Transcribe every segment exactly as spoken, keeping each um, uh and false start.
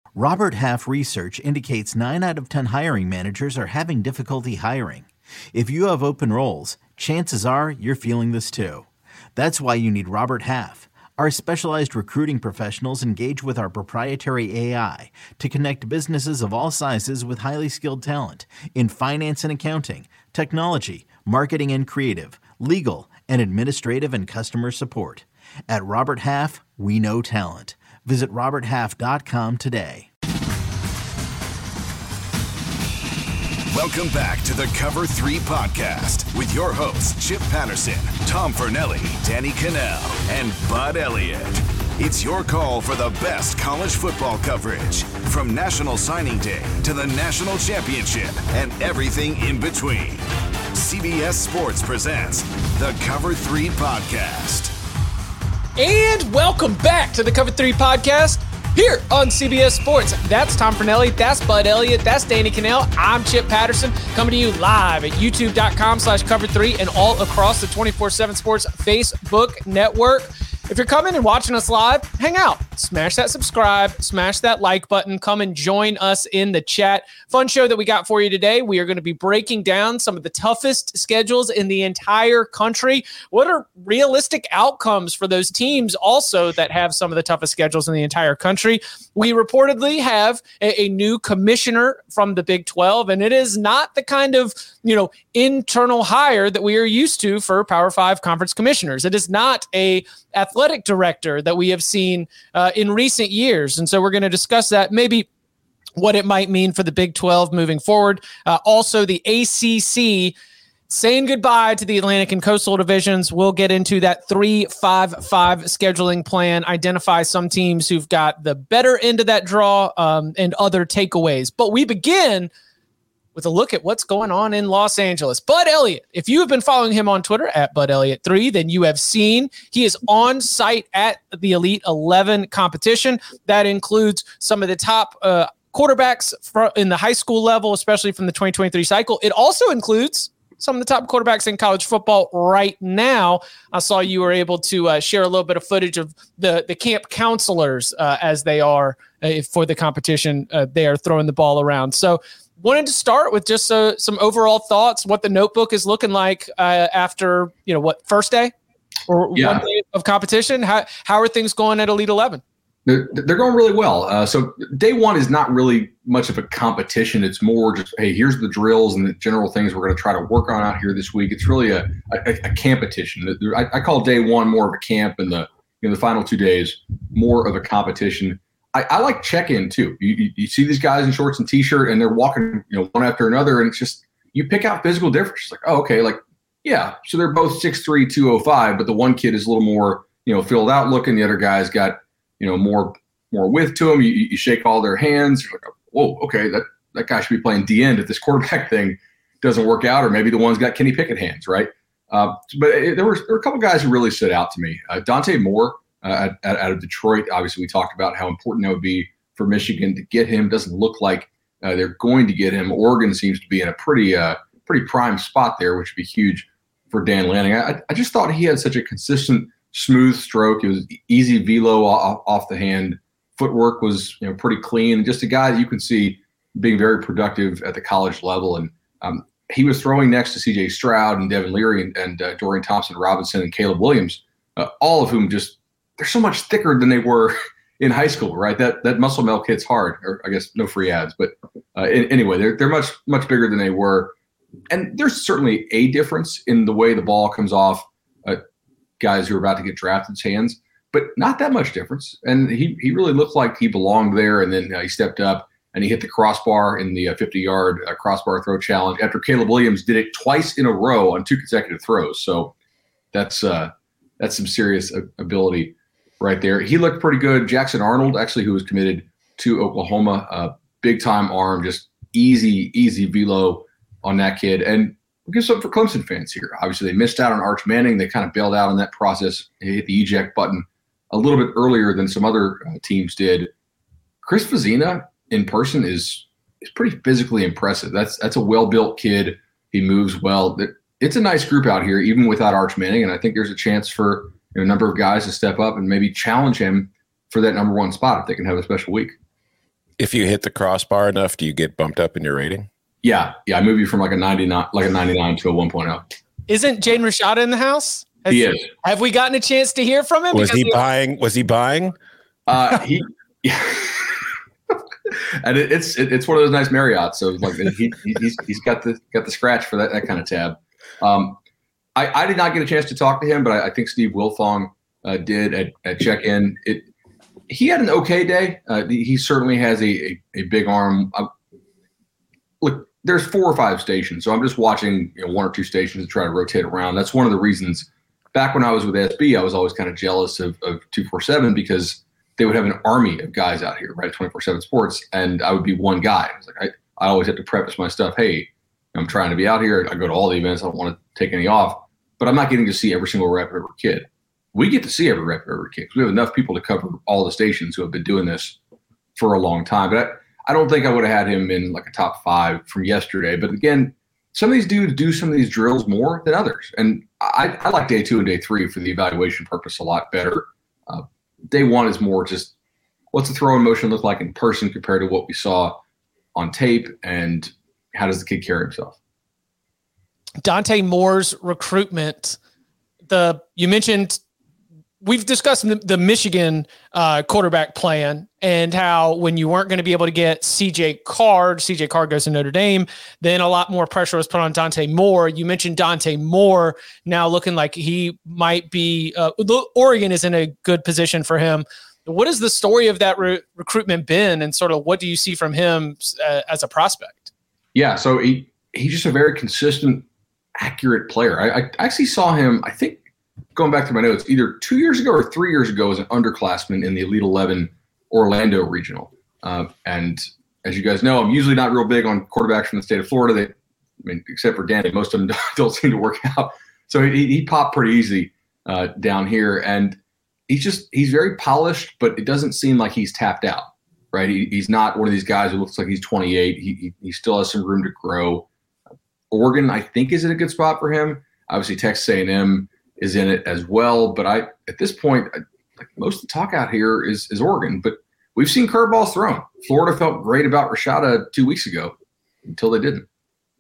Robert Half research indicates nine out of ten hiring managers are having difficulty hiring. If you have open roles, chances are you're feeling this too. That's why you need Robert Half. Our specialized recruiting professionals engage with our proprietary A I to connect businesses of all sizes with highly skilled talent in finance and accounting, technology, marketing and creative, legal, and administrative and customer support. At Robert Half, we know talent. Visit robert half dot com today. Welcome back to the Cover three Podcast with your hosts, Chip Patterson, Tom Fornelli, Danny Kanell, and Bud Elliott. It's your call for the best college football coverage, from National Signing Day to the National Championship and everything in between. C B S Sports presents the Cover three Podcast. And welcome back to the Cover three Podcast here on C B S Sports. That's Tom Fornelli, that's Bud Elliott, that's Danny Kanell. I'm Chip Patterson, coming to you live at youtube.com slash cover three and all across the twenty-four seven Sports Facebook network. If you're coming and watching us live, hang out. Smash that subscribe, smash that like button. Come and join us in the chat. Fun show that we got for you today. We are going to be breaking down some of the toughest schedules in the entire country. What are realistic outcomes for those teams also that have some of the toughest schedules in the entire country? We reportedly have a, a new commissioner from the Big twelve, and it is not the kind of, you know, internal hire that we are used to for Power Five conference commissioners. It is not a athletic director that we have seen uh, in recent years. And so we're going to discuss that, maybe what it might mean for the Big twelve moving forward. Uh, also, the A C C saying goodbye to the Atlantic and Coastal divisions. We'll get into that three five five scheduling plan, identify some teams who've got the better end of that draw um, and other takeaways. But we begin with a look at what's going on in Los Angeles. Bud Elliott, if you have been following him on Twitter at Bud Elliott three, then you have seen he is on site at the Elite eleven competition. That includes some of the top uh, quarterbacks in the high school level, especially from the twenty twenty-three cycle. It also includes some of the top quarterbacks in college football right now. I saw you were able to uh, share a little bit of footage of the, the camp counselors uh, as they are uh, for the competition. Uh, they are throwing the ball around. So wanted to start with just uh, some overall thoughts, what the notebook is looking like uh, after, you know, what, first day or yeah. one day of competition? How how are things going at Elite eleven? They're, they're going really well. Uh, so day one is not really much of a competition. It's more just, hey, here's the drills and the general things we're going to try to work on out here this week. It's really a, a, a campetition. I, I call day one more of a camp, and the you know the final two days more of a competition. I, I like check-in too. You, you you see these guys in shorts and t-shirt, and they're walking, you know, one after another, and it's just you pick out physical differences. Like, oh, okay, like yeah, so they're both six three, two oh five, but the one kid is a little more, you know, filled out looking. The other guy's got, you know, more more width to him. You, you shake all their hands. You're like, whoa, okay, that that guy should be playing D end if this quarterback thing doesn't work out, or maybe the one's got Kenny Pickett hands, right? Uh, but it, there were there were a couple guys who really stood out to me. Uh, Dante Moore. Uh, out, out of Detroit. Obviously, we talked about how important that would be for Michigan to get him. Doesn't look like uh, they're going to get him. Oregon seems to be in a pretty uh, pretty prime spot there, which would be huge for Dan Lanning. I, I just thought he had such a consistent, smooth stroke. It was easy velo off, off the hand. Footwork was you know pretty clean. Just a guy that you can see being very productive at the college level. And um, he was throwing next to C J Stroud and Devin Leary and, and uh, Dorian Thompson-Robinson and Caleb Williams, uh, all of whom just they're so much thicker than they were in high school, right? That that muscle milk hits hard, or I guess no free ads. But uh, in, anyway, they're they're much much bigger than they were, and there's certainly a difference in the way the ball comes off uh, guys who are about to get drafted's hands, but not that much difference. And he he really looked like he belonged there, and then uh, he stepped up and he hit the crossbar in the uh, fifty-yard uh, crossbar throw challenge after Caleb Williams did it twice in a row on two consecutive throws. So that's uh, that's some serious ability right there. He looked pretty good. Jackson Arnold, actually, who was committed to Oklahoma, uh, big-time arm, just easy, easy velo on that kid. And we'll give something for Clemson fans here. Obviously, they missed out on Arch Manning. They kind of bailed out on that process. They hit the eject button a little bit earlier than some other uh, teams did. Chris Vazina in person is is pretty physically impressive. That's that's a well-built kid. He moves well. It's a nice group out here, even without Arch Manning, and I think there's a chance for you know, a number of guys to step up and maybe challenge him for that number one spot if they can have a special week. If you hit the crossbar enough, do you get bumped up in your rating? Yeah, yeah. I move you from like a ninety-nine, like a ninety-nine to a one point oh. Isn't Jaden Rashada in the house? Has, he is. Have we gotten a chance to hear from him? Was because he buying? Was he buying? Uh, he. Yeah. And it, it's it, it's one of those nice Marriotts. So like he he's he's got the got the scratch for that that kind of tab. Um, I, I did not get a chance to talk to him, but I, I think Steve Wilfong uh, did at, at check-in. It he had an okay day. Uh, he certainly has a a, a big arm. Uh, look, there's four or five stations, so I'm just watching you know, one or two stations to try to rotate around. That's one of the reasons. Back when I was with S B, I was always kind of jealous of of two forty-seven because they would have an army of guys out here, right, at twenty-four seven Sports, and I would be one guy. I was like, I, I always have to preface my stuff. Hey, I'm trying to be out here. I go to all the events. I don't want to take any off, but I'm not getting to see every single rep of every kid. We get to see every rep of every kid. We have enough people to cover all the stations who have been doing this for a long time. But I, I don't think I would have had him in like a top five from yesterday. But again, some of these dudes do some of these drills more than others. And I, I like day two and day three for the evaluation purpose a lot better. Uh, Day one is more just what's the throw in motion look like in person compared to what we saw on tape, and how does the kid carry himself? Dante Moore's recruitment. The you mentioned we've discussed the, the Michigan uh, quarterback plan and how when you weren't going to be able to get C J Card, C J Card goes to Notre Dame, then a lot more pressure was put on Dante Moore. You mentioned Dante Moore now looking like he might be uh, – Oregon is in a good position for him. What has the story of that re- recruitment been, and sort of what do you see from him uh, as a prospect? Yeah, so he he's just a very consistent, accurate player. I, I actually saw him, I think, going back to my notes, either two years ago or three years ago as an underclassman in the Elite eleven Orlando Regional. Uh, and as you guys know, I'm usually not real big on quarterbacks from the state of Florida. They, I mean, except for Danny, most of them don't seem to work out. So he, he popped pretty easy uh, down here. And he's just – he's very polished, but it doesn't seem like he's tapped out, right? He, he's not one of these guys who looks like he's twenty-eight. He, he, he still has some room to grow. Oregon, I think, is in a good spot for him. Obviously, Texas A and M is in it as well. But I, at this point, I, like most of the talk out here is, is Oregon. But we've seen curveballs thrown. Florida felt great about Rashada two weeks ago until they didn't.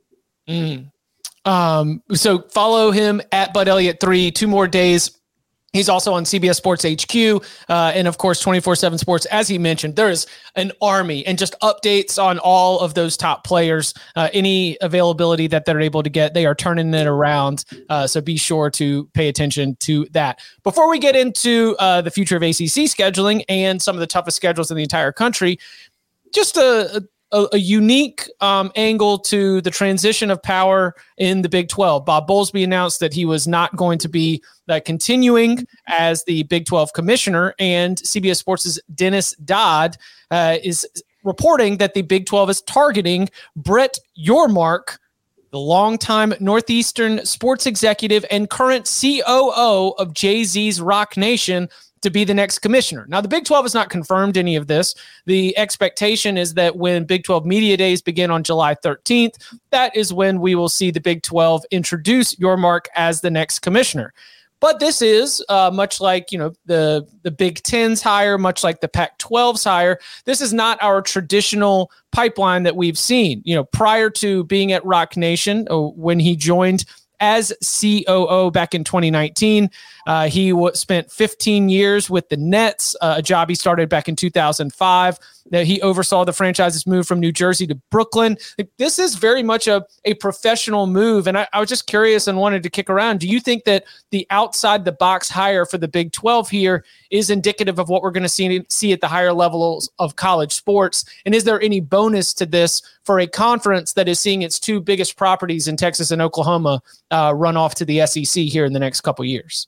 Mm. Um, so follow him at Bud Elliott three, two more days. He's also on C B S Sports H Q uh, and, of course, twenty-four seven Sports. As he mentioned, there is an army and just updates on all of those top players. Uh, any availability that they're able to get, they are turning it around. Uh, so be sure to pay attention to that. Before we get into uh, the future of A C C scheduling and some of the toughest schedules in the entire country, just a, a A, a unique um, angle to the transition of power in the Big twelve. Bob Bowlesby announced that he was not going to be uh, continuing as the Big twelve commissioner, and C B S Sports' Dennis Dodd uh, is reporting that the Big twelve is targeting Brett Yormark, the longtime Northeastern sports executive and current C O O of Jay-Z's Rock Nation, to be the next commissioner. Now, the Big twelve has not confirmed any of this. The expectation is that when Big twelve Media Days begin on July thirteenth, that is when we will see the Big twelve introduce Yormark as the next commissioner. But this is uh, much like, you know, the, the Big Ten's hire, much like the Pac twelve's hire. This is not our traditional pipeline that we've seen. You know, prior to being at Rock Nation, oh, when he joined as C O O back in twenty nineteen. Uh, he w- spent fifteen years with the Nets, uh, a job he started back in two thousand five. That he oversaw the franchise's move from New Jersey to Brooklyn. This is very much a, a professional move, and I, I was just curious and wanted to kick around. Do you think that the outside-the-box hire for the Big twelve here is indicative of what we're going to see, see at the higher levels of college sports? And is there any bonus to this for a conference that is seeing its two biggest properties in Texas and Oklahoma uh, run off to the S E C here in the next couple years?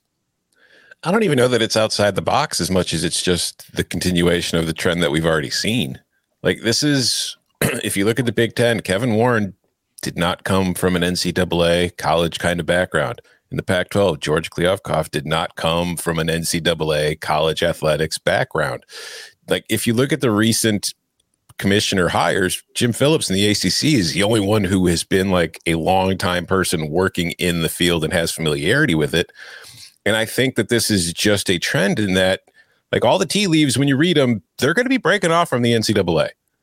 I don't even know that it's outside the box as much as it's just the continuation of the trend that we've already seen. Like, this is, if you look at the Big Ten, Kevin Warren did not come from an N C double A college kind of background. In the Pac twelve, George Kliavkoff did not come from an N C double A college athletics background. Like, if you look at the recent commissioner hires, Jim Phillips in the A C C is the only one who has been like a longtime person working in the field and has familiarity with it. And I think that this is just a trend in that, like, all the tea leaves, when you read them, they're going to be breaking off from the N C double A.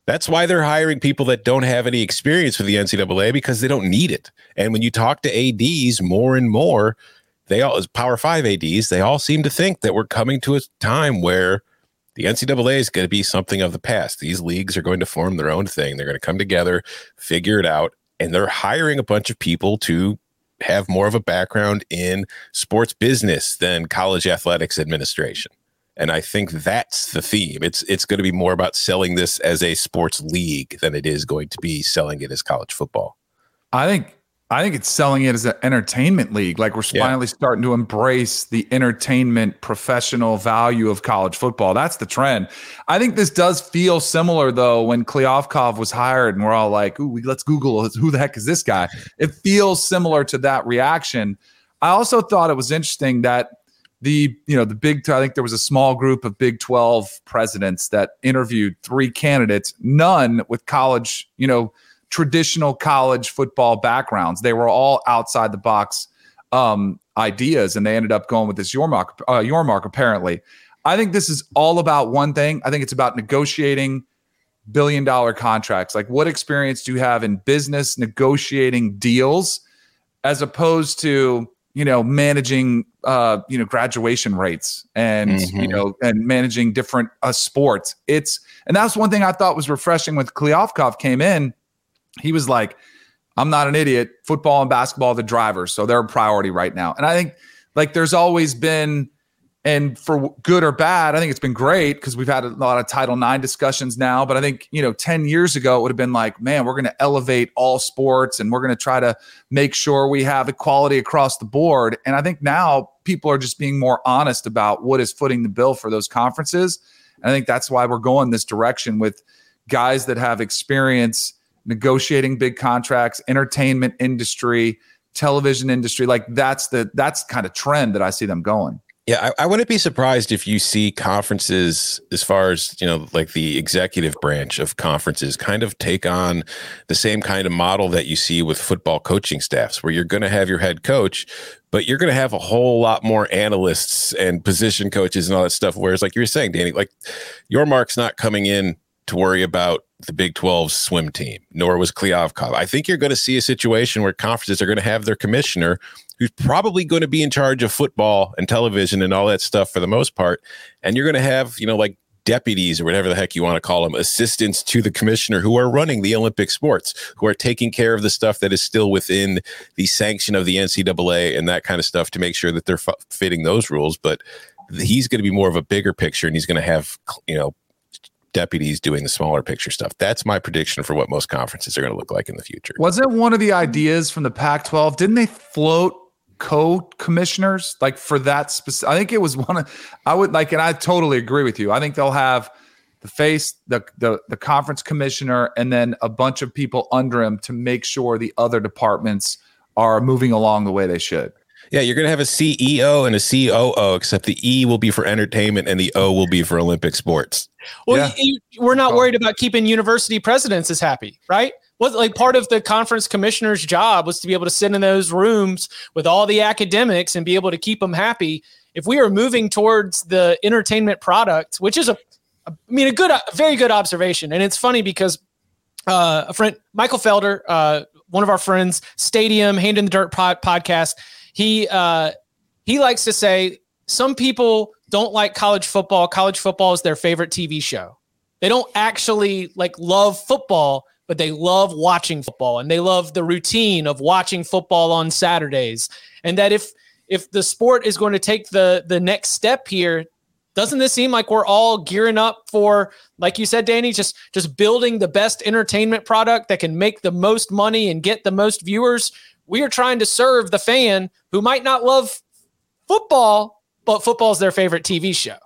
That's why they're hiring people that don't have any experience with the N C double A, because they don't need it. And when you talk to A Ds more and more, they all, as Power Five A Ds, they all seem to think that we're coming to a time where the N C double A is going to be something of the past. These leagues are going to form their own thing. They're going to come together, figure it out, and they're hiring a bunch of people to have more of a background in sports business than college athletics administration. And I think that's the theme. It's it's going to be more about selling this as a sports league than it is going to be selling it as college football. I think I think it's selling it as an entertainment league. Like we're Yeah. finally starting to embrace the entertainment professional value of college football. That's the trend. I think this does feel similar though when Kliavkov was hired and we're all like, ooh, let's Google who the heck is this guy? It feels similar to that reaction. I also thought it was interesting that the, you know, the big, I think there was a small group of Big twelve presidents that interviewed three candidates, none with college, you know, traditional college football backgrounds. They were all outside the box um, ideas, and they ended up going with this Yormark, uh, Yormark apparently. I think this is all about one thing. I think it's about negotiating billion dollar contracts. Like, what experience do you have in business negotiating deals as opposed to, you know, managing, uh, you know, graduation rates and, Mm-hmm. you know, and managing different uh, sports. It's, and that's one thing I thought was refreshing when Kliavkov came in. He was like, I'm not an idiot. Football and basketball are the drivers, so they're a priority right now. And I think like there's always been, and for good or bad, I think it's been great because we've had a lot of Title nine discussions now. But I think, you know, ten years ago, it would have been like, man, we're going to elevate all sports and we're going to try to make sure we have equality across the board. And I think now people are just being more honest about what is footing the bill for those conferences. And I think that's why we're going this direction with guys that have experience negotiating big contracts, entertainment industry, television industry. Like that's the that's kind of trend that I see them going. Yeah, I, I wouldn't be surprised if you see conferences, as far as, you know, like the executive branch of conferences, kind of take on the same kind of model that you see with football coaching staffs, where you're going to have your head coach, but you're going to have a whole lot more analysts and position coaches and all that stuff. Whereas, like you were saying, Danny, like Yormark's not coming in to worry about the Big twelve swim team, nor was Kliavkov. I think you're going to see a situation where conferences are going to have their commissioner, who's probably going to be in charge of football and television and all that stuff for the most part. And you're going to have, you know, like deputies or whatever the heck you want to call them, assistants to the commissioner who are running the Olympic sports, who are taking care of the stuff that is still within the sanction of the N C double A and that kind of stuff to make sure that they're f- fitting those rules. But he's going to be more of a bigger picture, and he's going to have, you know, deputies doing the smaller picture stuff. That's my prediction for what most conferences are going to look like in the future. Wasn't one of the ideas from the Pac twelve? Didn't they float co-commissioners like for that specific? I think it was one of, I would like, and I totally agree with you. I think they'll have the face, the, the, the conference commissioner, and then a bunch of people under him to make sure the other departments are moving along the way they should. Yeah, you're going to have a C E O and a C O O, except the E will be for entertainment and the O will be for Olympic sports. Well, Yeah. you, we're not worried about keeping university presidents as happy, right? What, like part of the conference commissioner's job was to be able to sit in those rooms with all the academics and be able to keep them happy. If we are moving towards the entertainment product, which is a, I mean, a good, a very good observation. And it's funny because uh, a friend, Michael Felder, uh, one of our friends, Stadium, Hand in the Dirt pod, podcast, he uh, he likes to say some people don't like college football. College football is their favorite T V show. They don't actually like love football, but they love watching football, and they love the routine of watching football on Saturdays. And that if if the sport is going to take the the next step here, doesn't this seem like we're all gearing up for, like you said, Danny, just just building the best entertainment product that can make the most money and get the most viewers? We are trying to serve the fan who might not love football, but football is their favorite T V show.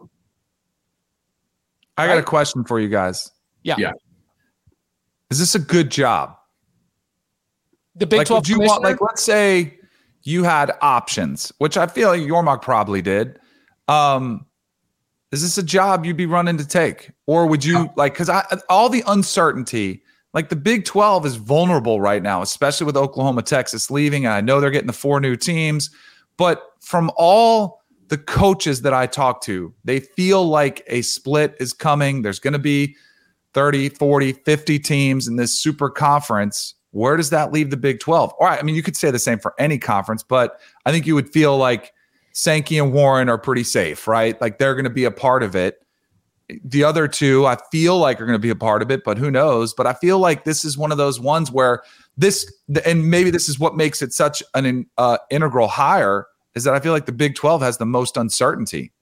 I got Right. a question for you guys. Yeah. Yeah. Is this a good job? The Big Like, twelve would you want, like, let's say you had options, which I feel like Yormark probably did. Um, is this a job you'd be running to take? Or would you like, because I all the uncertainty, like the Big twelve is vulnerable right now, especially with Oklahoma, Texas leaving. And I know they're getting the four new teams, but from all the coaches that I talk to, they feel like a split is coming. There's going to be thirty, forty, fifty teams in this super conference, where does that leave the Big twelve? All right, I mean, you could say the same for any conference, but I think you would feel like Sankey and Warren are pretty safe, right? Like they're going to be a part of it. The other two, I feel like are going to be a part of it, but who knows? But I feel like this is one of those ones where this, and maybe this is what makes it such an uh, integral hire, is that I feel like the Big twelve has the most uncertainty.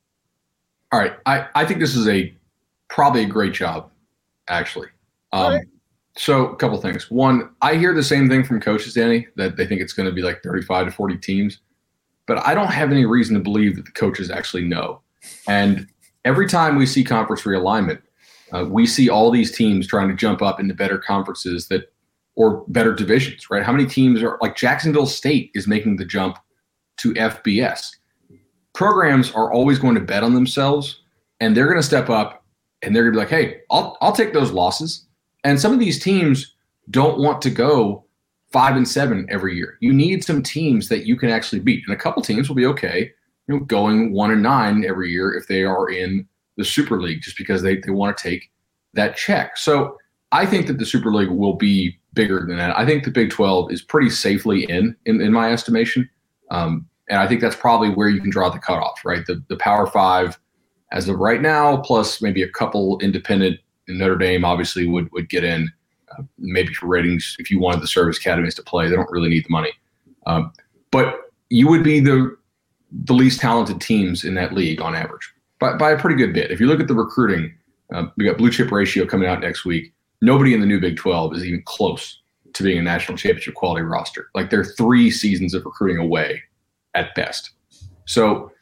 All right. I, I think this is a probably a great job, actually. Um, right. So a couple things. One, I hear the same thing from coaches, Danny, that they think it's going to be like thirty-five to forty teams. But I don't have any reason to believe that the coaches actually know. And every time we see conference realignment, uh, we see all these teams trying to jump up into better conferences that, or better divisions, right? How many teams are like Jacksonville State is making the jump to F B S? Programs are always going to bet on themselves, and they're going to step up and they're going to be like, hey, I'll I'll take those losses. And some of these teams don't want to go five and seven every year. You need some teams that you can actually beat. And a couple teams will be okay, you know, going one and nine every year if they are in the Super League, just because they, they want to take that check. So I think that the Super League will be bigger than that. I think the Big twelve is pretty safely in, in, in my estimation. Um, and I think that's probably where you can draw the cutoff, right? The the Power Five as of right now, plus maybe a couple independent. Notre Dame obviously would, would get in, uh, maybe for ratings if you wanted the service academies to play. They don't really need the money. Um, but you would be the the least talented teams in that league on average by, by a pretty good bit. If you look at the recruiting, uh, we got blue chip ratio coming out next week. Nobody in the new Big twelve is even close to being a national championship quality roster. Like they're three seasons of recruiting away at best. So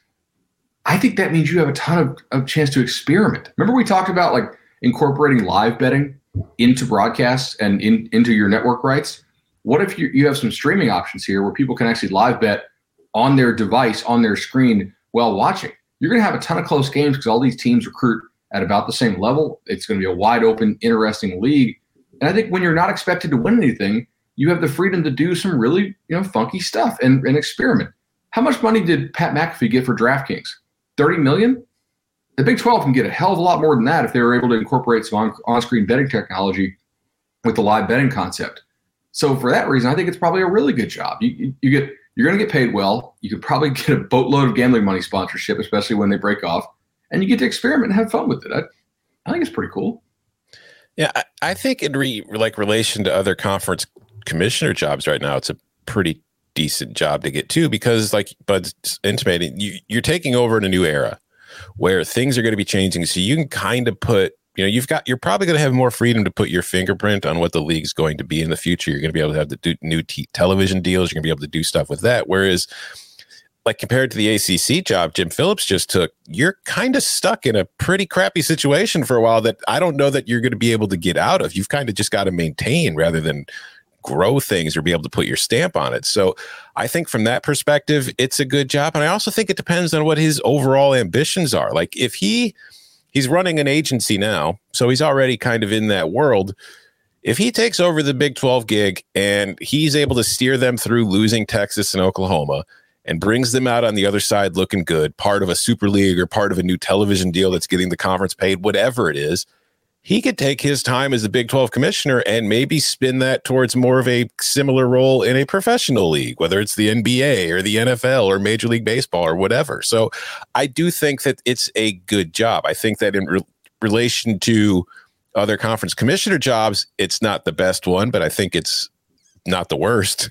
I think that means you have a ton of, of chance to experiment. Remember we talked about like incorporating live betting into broadcasts and in, into your network rights? What if you, you have some streaming options here where people can actually live bet on their device, on their screen while watching? You're going to have a ton of close games because all these teams recruit at about the same level. It's going to be a wide open, interesting league. And I think when you're not expected to win anything, you have the freedom to do some really, you know, funky stuff and, and experiment. How much money did Pat McAfee get for DraftKings? thirty million dollars? The Big twelve can get a hell of a lot more than that if they were able to incorporate some on, on-screen betting technology with the live betting concept. So for that reason, I think it's probably a really good job. You, you, you get, you're going to get paid well. You could probably get a boatload of gambling money sponsorship, especially when they break off, and you get to experiment and have fun with it. I, I think it's pretty cool. Yeah, I, I think in re, like relation to other conference commissioner jobs right now, it's a pretty decent job to get to because, like Bud's intimating, you, you're taking over in a new era where things are going to be changing. So you can kind of put, you know, you've got, you're probably going to have more freedom to put your fingerprint on what the league's going to be in the future. You're going to be able to have the do, new t- television deals. You're going to be able to do stuff with that. Whereas like compared to the A C C job Jim Phillips just took, you're kind of stuck in a pretty crappy situation for a while that I don't know that you're going to be able to get out of. You've kind of just got to maintain rather than grow things or be able to put your stamp on it. So I think from that perspective, it's a good job. And I also think it depends on what his overall ambitions are. Like if he he's running an agency now, so he's already kind of in that world. If he takes over the Big twelve gig and he's able to steer them through losing Texas and Oklahoma and brings them out on the other side looking good, part of a super league or part of a new television deal that's getting the conference paid, whatever it is, he could take his time as the Big twelve commissioner and maybe spin that towards more of a similar role in a professional league, whether it's the N B A or the N F L or Major League Baseball or whatever. So I do think that it's a good job. I think that in re- relation to other conference commissioner jobs, it's not the best one, but I think it's not the worst.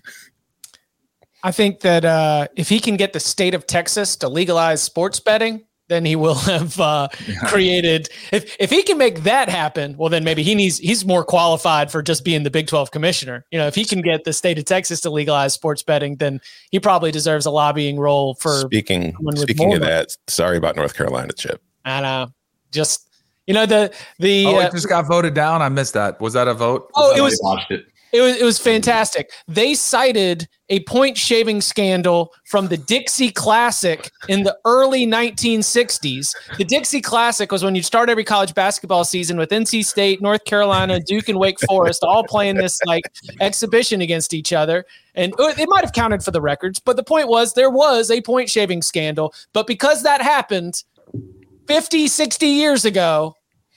I think that uh, if he can get the state of Texas to legalize sports betting, then he will have uh, created. If if he can make that happen, well, then maybe he needs. He's more qualified for just being the Big twelve commissioner. You know, if he can get the state of Texas to legalize sports betting, then he probably deserves a lobbying role for. Speaking speaking of that, sorry about North Carolina, Chip. I know. Just you know the the. Oh, uh, it just got voted down. I missed that. Was that a vote? Oh, was it was. Watched it. It was it was fantastic. They cited a point shaving scandal from the Dixie Classic in the early nineteen sixties. The Dixie Classic was when you start every college basketball season with N C State, North Carolina, Duke, and Wake Forest all playing this like exhibition against each other. And it might have counted for the records, but the point was there was a point shaving scandal. But because that happened fifty, sixty years ago,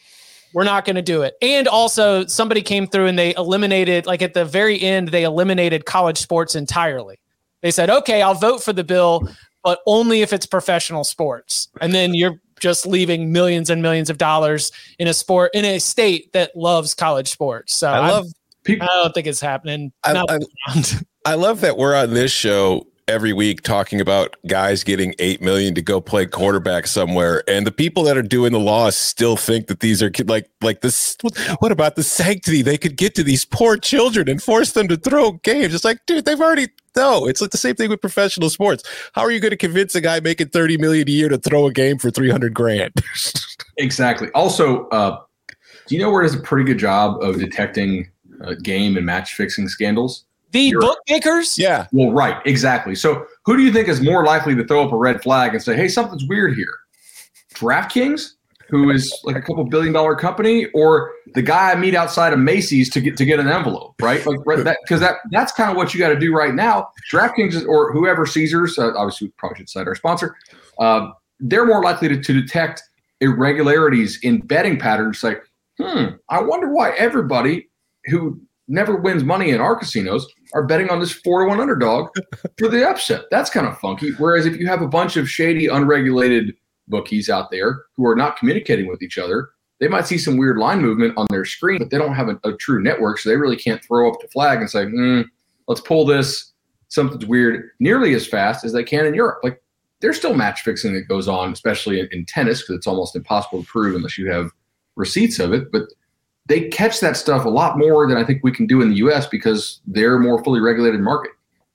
we're not going to do it. And also somebody came through and they eliminated, like at the very end, they eliminated college sports entirely. They said, okay, I'll vote for the bill, but only if it's professional sports. And then you're just leaving millions and millions of dollars in a sport, in a state that loves college sports. So I love people. I don't think it's happening. I, I, I love that we're on this show every week talking about guys getting eight million to go play quarterback somewhere, and the people that are doing the laws still think that these are like like this. What about the sanctity they could get to these poor children and force them to throw games? It's like, dude, they've already no. It's like the same thing with professional sports. How are you going to convince a guy making thirty million a year to throw a game for three hundred grand? Exactly. Also, uh, do you know where it does a pretty good job of detecting uh, game and match fixing scandals? The You're, bookmakers? Yeah. Well, right. Exactly. So who do you think is more likely to throw up a red flag and say, hey, something's weird here? DraftKings, who is like a couple billion dollar company, or the guy I meet outside of Macy's to get to get an envelope, right? Like that, because that that's kind of what you got to do right now. DraftKings is, or whoever, Caesars, uh, obviously we probably should cite our sponsor, uh, they're more likely to, to detect irregularities in betting patterns. Like, hmm, I wonder why everybody who never wins money in our casinos are betting on this four to one underdog for the upset. That's kind of funky. Whereas if you have a bunch of shady, unregulated bookies out there who are not communicating with each other, they might see some weird line movement on their screen, but they don't have a, a true network, so they really can't throw up the flag and say, hmm, let's pull this, something's weird, nearly as fast as they can in Europe. Like, there's still match fixing that goes on, especially in, in tennis, because it's almost impossible to prove unless you have receipts of it. But they catch that stuff a lot more than I think we can do in the U S because they're a more fully regulated market.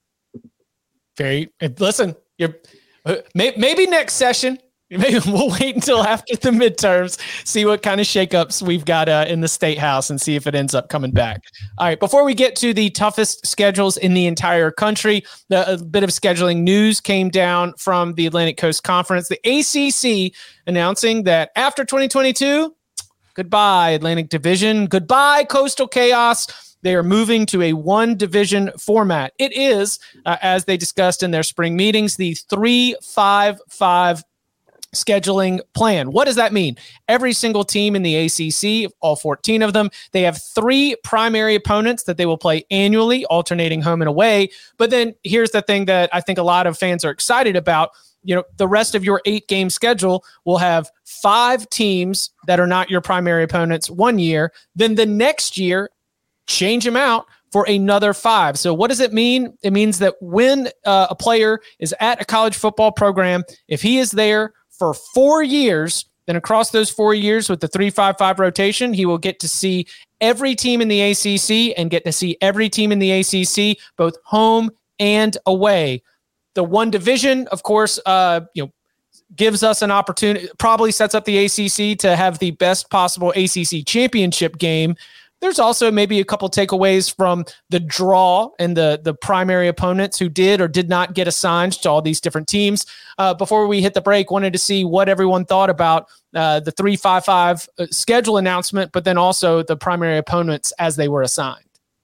Very. Listen, you're uh, may, maybe next session. Maybe we'll wait until after the midterms, see what kind of shakeups we've got uh, in the State House, and see if it ends up coming back. All right. Before we get to the toughest schedules in the entire country, the, a bit of scheduling news came down from the Atlantic Coast Conference. The A C C announcing that after twenty twenty-two. Goodbye, Atlantic Division. Goodbye, Coastal Chaos. They are moving to a one division format. It is, uh, as they discussed in their spring meetings, the three five five scheduling plan. What does that mean? Every single team in the A C C, all fourteen of them, they have three primary opponents that they will play annually, alternating home and away. But then here's the thing that I think a lot of fans are excited about. You know, the rest of your eight game schedule will have five teams that are not your primary opponents one year. Then the next year, change them out for another five. So what does it mean? It means that when uh, a player is at a college football program, if he is there for four years, then across those four years with the three five five rotation, he will get to see every team in the A C C and get to see every team in the A C C, both home and away. The one division, of course, uh, you know, gives us an opportunity, probably sets up the A C C to have the best possible A C C championship game. There's also maybe a couple takeaways from the draw and the, the primary opponents who did or did not get assigned to all these different teams. Uh, before we hit the break, wanted to see what everyone thought about uh, the three five five schedule announcement, but then also the primary opponents as they were assigned.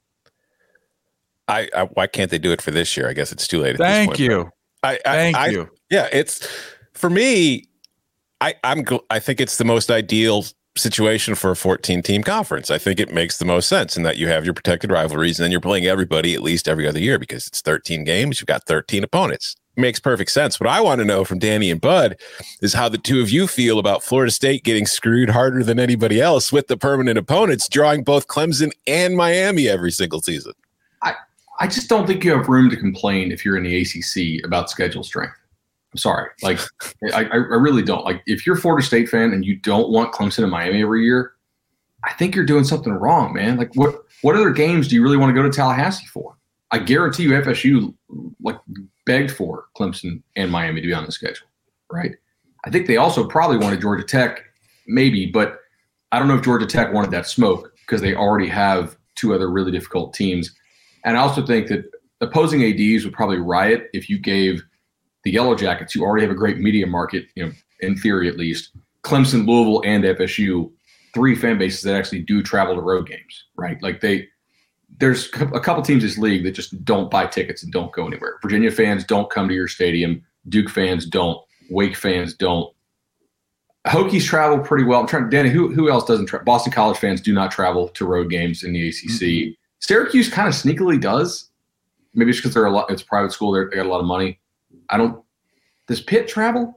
I, I why can't they do it for this year? I guess it's too late. At Thank this point, you. I, I, Thank I, you. Yeah, it's for me. I I'm I think it's the most ideal situation for a fourteen team conference. I think it makes the most sense in that you have your protected rivalries and then you're playing everybody at least every other year because it's thirteen games. You've got thirteen opponents. It makes perfect sense. What I want to know from Danny and Bud is how the two of you feel about Florida State getting screwed harder than anybody else with the permanent opponents, drawing both Clemson and Miami every single season. I, I just don't think you have room to complain if you're in the A C C about schedule strength. I'm sorry. Like, I, I really don't. Like, if you're a Florida State fan and you don't want Clemson and Miami every year, I think you're doing something wrong, man. Like, what what other games do you really want to go to Tallahassee for? I guarantee you F S U, like, begged for Clemson and Miami to be on the schedule, right? I think they also probably wanted Georgia Tech, maybe, but I don't know if Georgia Tech wanted that smoke because they already have two other really difficult teams. And I also think that opposing A Ds would probably riot if you gave the Yellow Jackets, who already have a great media market, you know, in theory at least, Clemson, Louisville, and F S U, three fan bases that actually do travel to road games, right? Like they, there's a couple teams in this league that just don't buy tickets and don't go anywhere. Virginia fans don't come to your stadium. Duke fans don't. Wake fans don't. Hokies travel pretty well. I'm trying, Danny. Who who else doesn't travel? Boston College fans do not travel to road games in the A C C. Mm-hmm. Syracuse kind of sneakily does. Maybe it's because they're a lot. It's a private school. They're, they got a lot of money. I don't. Does Pitt travel?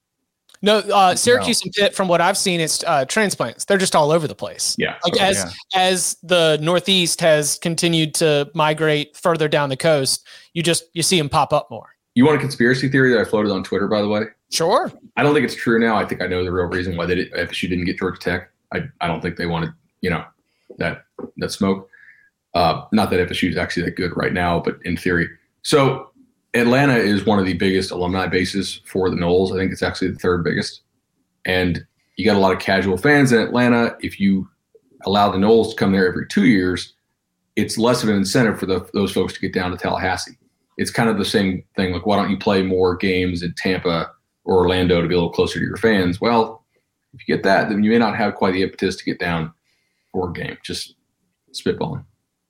No, uh, Syracuse no. and Pitt, from what I've seen, it's uh, transplants. They're just all over the place. Yeah. Like okay, as yeah. as the Northeast has continued to migrate further down the coast, you just you see them pop up more. You want a conspiracy theory that I floated on Twitter, by the way? Sure. I don't think it's true now. I think I know the real reason why they did, F S U didn't get Georgia Tech. I, I don't think they wanted, you know, that that smoke. Uh, not that F S U is actually that good right now, but in theory. So Atlanta is one of the biggest alumni bases for the Noles. I think it's actually the third biggest. And you got a lot of casual fans in Atlanta. If you allow the Noles to come there every two years, it's less of an incentive for the, those folks to get down to Tallahassee. It's kind of the same thing. Like, why don't you play more games in Tampa or Orlando to be a little closer to your fans? Well, if you get that, then you may not have quite the impetus to get down for a game. Just spitballing.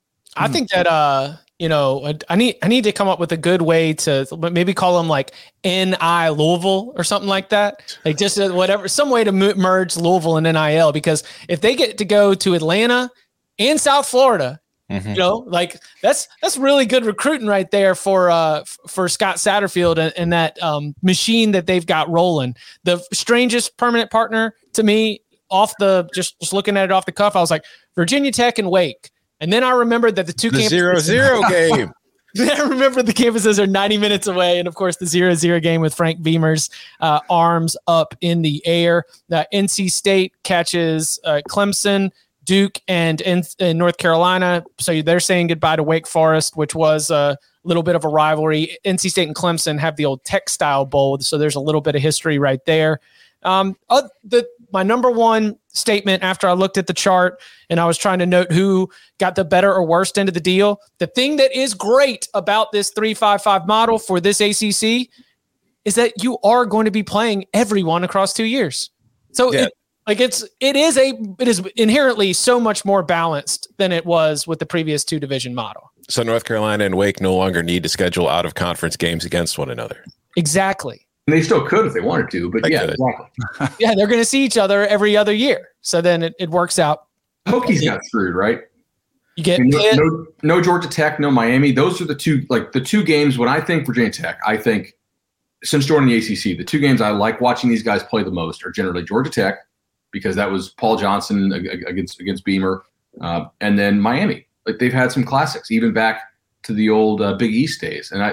I think that, uh, you know, I need I need to come up with a good way to maybe call them like N I Louisville or something like that. Like just whatever, some way to merge Louisville and N I L, because if they get to go to Atlanta and South Florida, mm-hmm. you know, like that's that's really good recruiting right there for uh for Scott Satterfield and, and that um, machine that they've got rolling. The strangest permanent partner to me off the just just looking at it off the cuff, I was like Virginia Tech and Wake. And then I remembered that the two the campuses zero zero game. Then I remember the campuses are ninety minutes away, and of course the zero zero game with Frank Beamer's uh, arms up in the air. Uh, N C State catches uh, Clemson, Duke, and in, in North Carolina. So they're saying goodbye to Wake Forest, which was a little bit of a rivalry. N C State and Clemson have the old Textile Bowl, so there's a little bit of history right there. Um, uh, the my number one statement after I looked at the chart and I was trying to note who got the better or worst end of the deal. The thing that is great about this three five five model for this A C C is that you are going to be playing everyone across two years. So yeah. it, like it's, it is a, it is inherently so much more balanced than it was with the previous two division model. So North Carolina and Wake no longer need to schedule out of conference games against one another. Exactly. And they still could if they wanted to, but they yeah, could. exactly. Yeah, they're going to see each other every other year. So then it, it works out. Hokies got screwed, right? You get no, no, no Georgia Tech, no Miami. Those are the two, like the two games. When I think Virginia Tech, I think since joining the A C C, the two games I like watching these guys play the most are generally Georgia Tech, because that was Paul Johnson against against Beamer, uh, and then Miami. Like they've had some classics, even back to the old uh, Big East days. And I,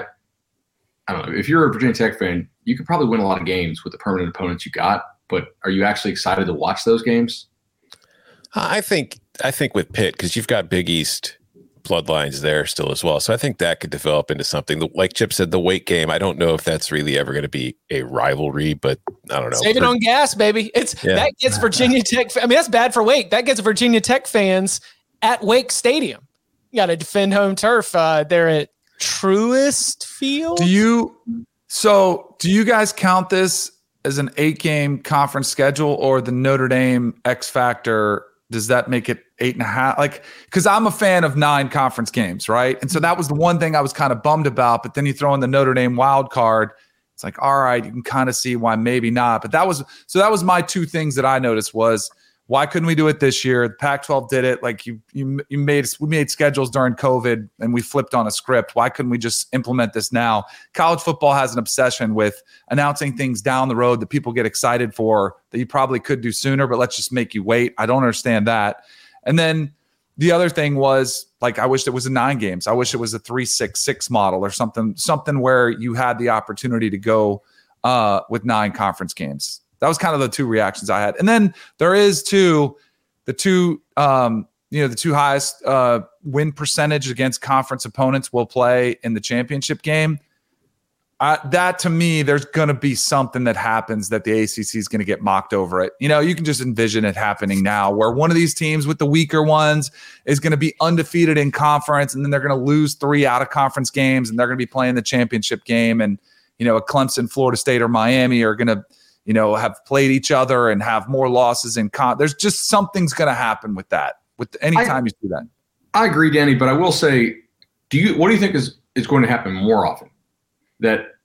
I don't know, if you're a Virginia Tech fan, you could probably win a lot of games with the permanent opponents you got, but are you actually excited to watch those games? I think I think with Pitt, because you've got Big East bloodlines there still as well. So I think that could develop into something. Like Chip said, the Wake game, I don't know if that's really ever going to be a rivalry, but I don't know. Save it on gas, baby. It's yeah. That gets Virginia Tech. I mean, that's bad for Wake. That gets Virginia Tech fans at Wake Stadium. You got to defend home turf uh, there at Truist Field. Do you so do you guys count this as an eight game conference schedule, or the Notre Dame X factor? Does that make it eight and a half? Like, because I'm a fan of nine conference games, right? And so that was the one thing I was kind of bummed about. But then you throw in the Notre Dame wild card. It's like, all right, you can kind of see why maybe not. But that was so that was my two things that I noticed was, why couldn't we do it this year? The Pac twelve did it. Like you, you, you made we made schedules during COVID and we flipped on a script. Why couldn't we just implement this now? College football has an obsession with announcing things down the road that people get excited for that you probably could do sooner, but let's just make you wait. I don't understand that. And then the other thing was, like, I wish it was a nine games. I wish it was a three six six model or something, something where you had the opportunity to go uh, with nine conference games. That was kind of the two reactions I had. And then there is two, the two, um, you know, the two highest uh, win percentage against conference opponents will play in the championship game. Uh, that to me, there's going to be something that happens that the A C C is going to get mocked over it. You know, you can just envision it happening now where one of these teams with the weaker ones is going to be undefeated in conference, and then they're going to lose three out of conference games, and they're going to be playing the championship game. And, you know, a Clemson, Florida State, or Miami are going to, you know, have played each other and have more losses in con. There's just something's going to happen with that. With anytime you see that, I agree, Danny. But I will say, do you? What do you think is is going to happen more often? That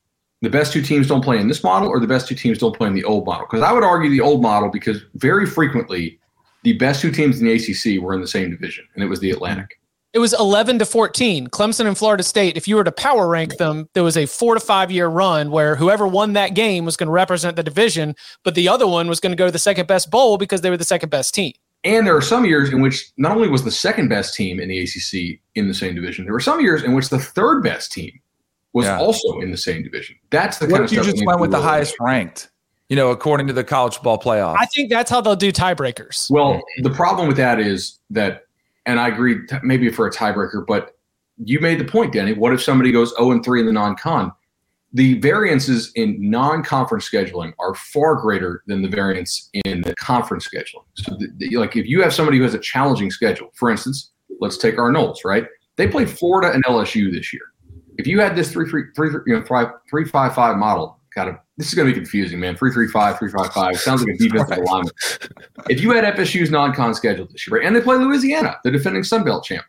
the best two teams don't play in this model or the best two teams don't play in the old model? Because I would argue the old model, because very frequently the best two teams in the A C C were in the same division, and it was the Atlantic. It was eleven to fourteen. Clemson and Florida State, if you were to power rank them, there was a four to five year run where whoever won that game was going to represent the division, but the other one was going to go to the second best bowl because they were the second best team. And there are some years in which not only was the second best team in the A C C in the same division, there were some years in which the third best team was yeah. also in the same division. That's the what kind if of you stuff just went with the highest ranked, you know, according to the college football playoff? I think that's how they'll do tiebreakers. Well, the problem with that is that, and I agree t- maybe for a tiebreaker, but you made the point, Danny. What if somebody goes oh and three in the non-con? The variances in non-conference scheduling are far greater than the variance in the conference scheduling. So, the, the, like, if you have somebody who has a challenging schedule, for instance, let's take our Knowles, right? They played Florida and L S U this year. If you had this three three three you know five three five five model, kind of this is going to be confusing, man. Three three five three five five sounds like a defensive alignment. If you had F S U's non-con schedule this year, right, and they play Louisiana, the defending Sun Belt champ.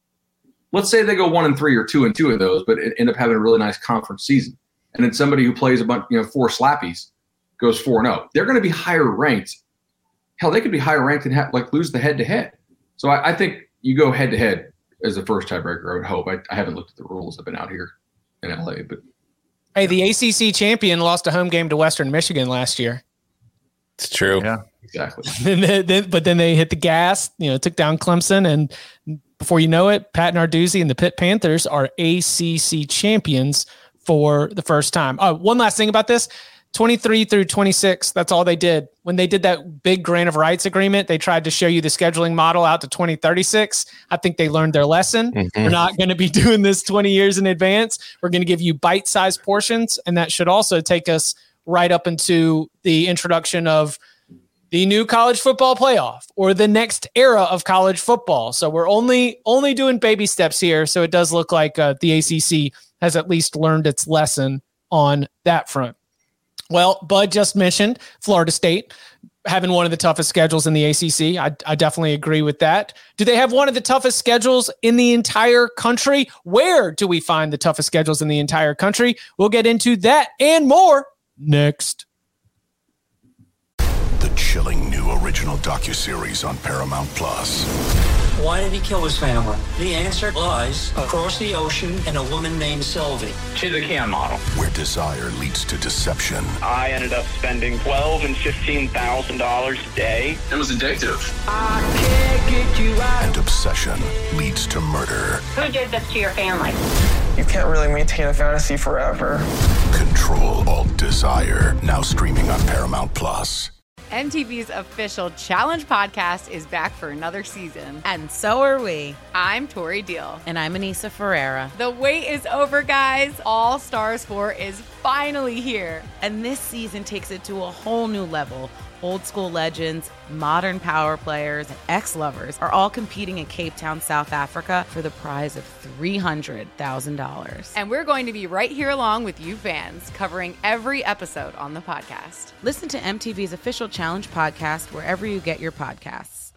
Let's say they go one and three or two and two of those, but end up having a really nice conference season. And then somebody who plays a bunch, you know, four slappies goes four and zero. They're going to be higher ranked. Hell, they could be higher ranked and have, like lose the head to head. So I, I think you go head to head as the first tiebreaker. I would hope. I, I haven't looked at the rules. I've been out here in L A, but hey, the A C C champion lost a home game to Western Michigan last year. It's true. Yeah, exactly. then, then, but then they hit the gas. You know, took down Clemson, and before you know it, Pat Narduzzi and the Pitt Panthers are A C C champions for the first time. Oh, one last thing about this. twenty-three through twenty-six, that's all they did. When they did that big grant of rights agreement, they tried to show you the scheduling model out to twenty thirty-six. I think they learned their lesson. Mm-hmm. We're not going to be doing this twenty years in advance. We're going to give you bite-sized portions, and that should also take us right up into the introduction of the new college football playoff or the next era of college football. So we're only only doing baby steps here, so it does look like uh, the A C C has at least learned its lesson on that front. Well, Bud just mentioned Florida State having one of the toughest schedules in the A C C. I, I definitely agree with that. Do they have one of the toughest schedules in the entire country? Where do we find the toughest schedules in the entire country? We'll get into that and more next. The chilling new original docuseries on Paramount Plus. Why did he kill his family? The answer lies across the ocean in a woman named Sylvie. She's a cam model. Where desire leads to deception. I ended up spending twelve thousand dollars and fifteen thousand dollars a day. It was addictive. I can't get you out. And obsession leads to murder. Who did this to your family? You can't really maintain a fantasy forever. Control Alt Desire. Now streaming on Paramount Plus. M T V's official Challenge podcast is back for another season. And so are we. I'm Tori Deal. And I'm Anissa Ferreira. The wait is over, guys. All Stars four is finally here. And this season takes it to a whole new level. Old school legends, modern power players, and ex-lovers are all competing in Cape Town, South Africa for the prize of three hundred thousand dollars. And we're going to be right here along with you fans, covering every episode on the podcast. Listen to M T V's official Challenge podcast wherever you get your podcasts.